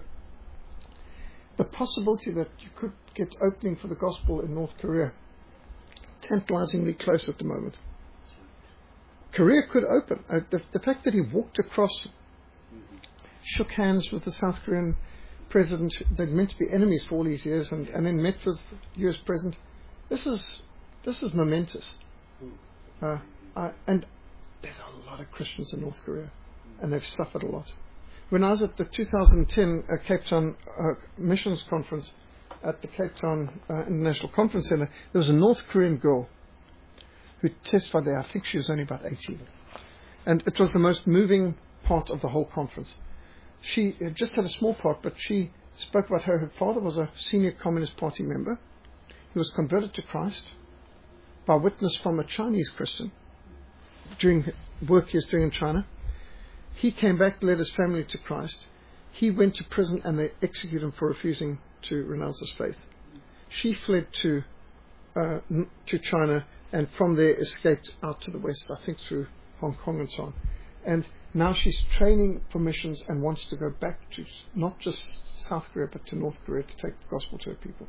the possibility that you could get opening for the gospel in North Korea, tantalizingly close at the moment. Korea could open. Uh, the, the fact that he walked across, shook hands with the South Korean president, they'd meant to be enemies for all these years, and, and then met with the U S president. This is this is momentous. Uh, I, and there's a lot of Christians in North Korea, and they've suffered a lot. When I was at the two thousand ten uh, Cape Town uh, Missions Conference at the Cape Town uh, International Conference Center, there was a North Korean girl who testified there. I think she was only about eighteen. And it was the most moving part of the whole conference. She just had a small part, but she spoke about how her father was a senior Communist Party member. He was converted to Christ by witness from a Chinese Christian during work he was doing in China. He came back, led his family to Christ. He went to prison and they executed him for refusing to renounce his faith. She fled to uh, to China and from there escaped out to the west, I think through Hong Kong and so on. And now she's training for missions and wants to go back to not just South Korea but to North Korea to take the gospel to her people.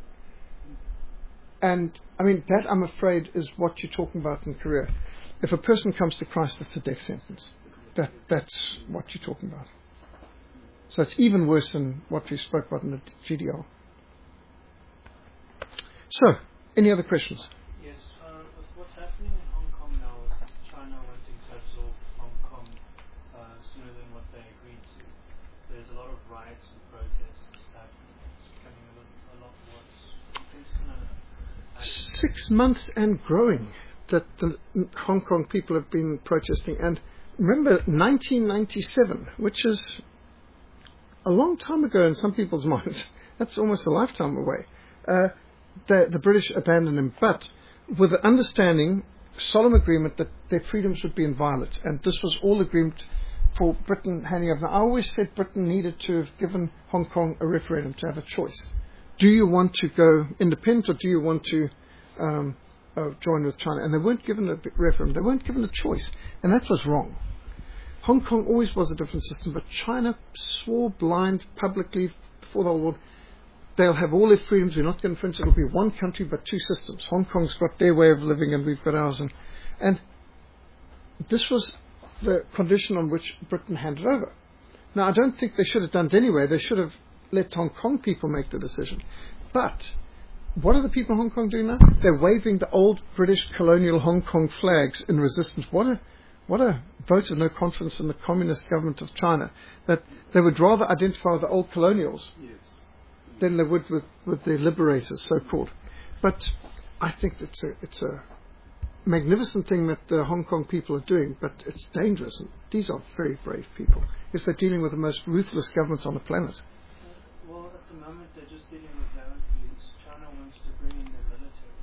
And I mean, that I'm afraid is what you're talking about in Korea. If a person comes to Christ, it's a death sentence. That that's what you're talking about. So it's even worse than what we spoke about in the G D R. So, any other questions? Yes, uh, what's happening in Hong Kong now is China wanting to absorb Hong Kong uh, sooner than what they agreed to. There's a lot of riots and protests happening. It's becoming a, little, a lot worse. Who's gonna Six months and growing that the Hong Kong people have been protesting. And remember, nineteen ninety-seven, which is a long time ago in some people's minds. That's almost a lifetime away. Uh, the, the British abandoned him, but with the understanding, solemn agreement that their freedoms would be inviolate. And this was all agreement for Britain handing over. Now, I always said Britain needed to have given Hong Kong a referendum to have a choice. Do you want to go independent or do you want to um, uh, join with China, and they weren't given a referendum. They weren't given a choice, and that was wrong. Hong Kong always was a different system, but China swore blind publicly before the whole world, they'll have all their freedoms, we're not going to infringe, it'll be one country but two systems. Hong Kong's got their way of living and we've got ours. And, and this was the condition on which Britain handed over. Now, I don't think they should have done it anyway. They should have let Hong Kong people make the decision. But what are the people in Hong Kong doing now? They're waving the old British colonial Hong Kong flags in resistance. What a What a vote of no confidence in the communist government of China, that they would rather identify with the old colonials Yes. than they would with, with the liberators, so-called. But I think it's a, it's a magnificent thing that the Hong Kong people are doing, but it's dangerous. And these are very brave people, because they're dealing with the most ruthless governments on the planet. Uh, well, at the moment, they're just dealing with their own police. China wants to bring in their military.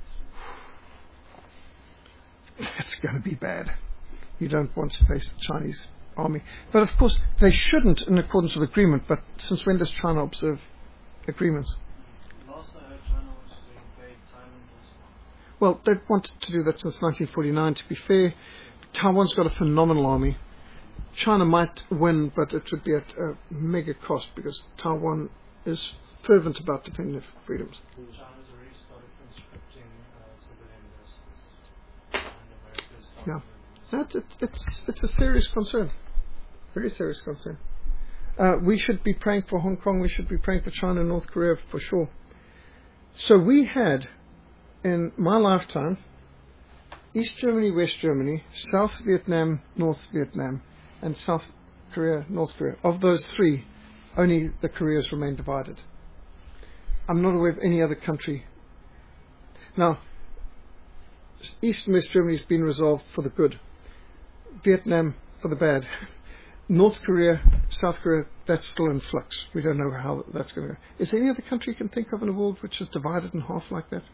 It's going to be bad. You don't want to face the Chinese army. But of course, they shouldn't in accordance with agreement, but since when does China observe agreements? Last I heard, China wants to invade Thailand as well. Well, they've wanted to do that since nineteen forty-nine. To be fair, Taiwan's got a phenomenal army. China might win, but it would be at a mega cost, because Taiwan is fervent about defending their freedoms. China's already started conscripting uh, civilian vessels, and America's started Yeah. doing That, it, it's, it's a serious concern. Very serious concern. Uh, we should be praying for Hong Kong. We should be praying for China and North Korea for sure. So we had, in my lifetime, East Germany, West Germany, South Vietnam, North Vietnam, and South Korea, North Korea. Of those three, only the Koreas remain divided. I'm not aware of any other country. Now, East and West Germany has been resolved for the good. Vietnam for the bad. North Korea, South Korea, that's still in flux. We don't know how that's going to go. Is there any other country you can think of in the world which is divided in half like that?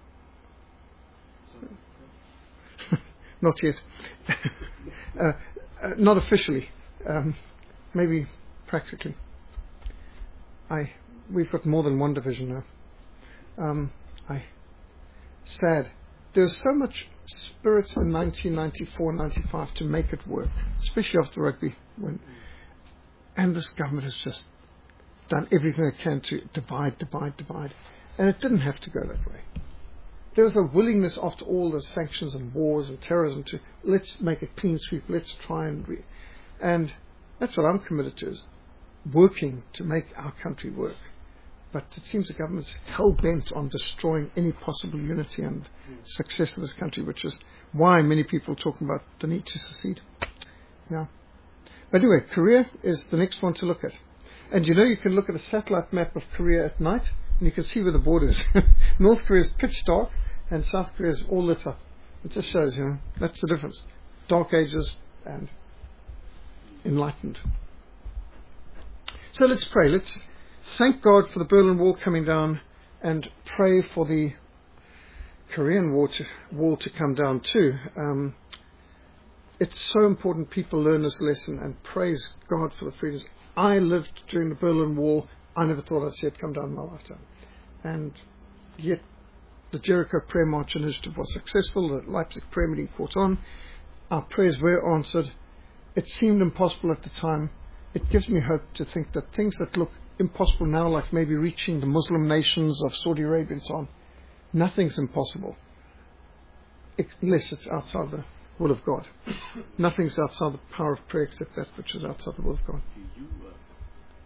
Not yet. uh, uh, not officially. Um, maybe practically. I we've got more than one division now. Um, I sad. There's so much spirit in nineteen ninety-four ninety-five to make it work, especially after rugby. When, and this government has just done everything it can to divide, divide, divide. And it didn't have to go that way. There was a willingness after all the sanctions and wars and terrorism to, let's make a clean sweep, let's try and... Re- and that's what I'm committed to, is working to make our country work. But it seems the government's hell-bent on destroying any possible unity and success of this country, which is why many people are talking about the need to secede. Yeah. But anyway, Korea is the next one to look at. And you know, you can look at a satellite map of Korea at night, and you can see where the border is. North Korea is pitch dark, and South Korea is all lit up. It just shows, you know, that's the difference. Dark ages and enlightened. So let's pray. Let's thank God for the Berlin Wall coming down, and pray for the Korean War to, wall to come down too. Um, it's so important people learn this lesson and praise God for the freedoms. I lived during the Berlin Wall. I never thought I'd see it come down in my lifetime. And yet the Jericho Prayer March initiative was successful. The Leipzig prayer meeting caught on. Our prayers were answered. It seemed impossible at the time. It gives me hope to think that things that look impossible now, like maybe reaching the Muslim nations of Saudi Arabia and so on, nothing's impossible unless it's outside the will of God. Nothing's outside the power of prayer except that which is outside the will of God. Do you uh,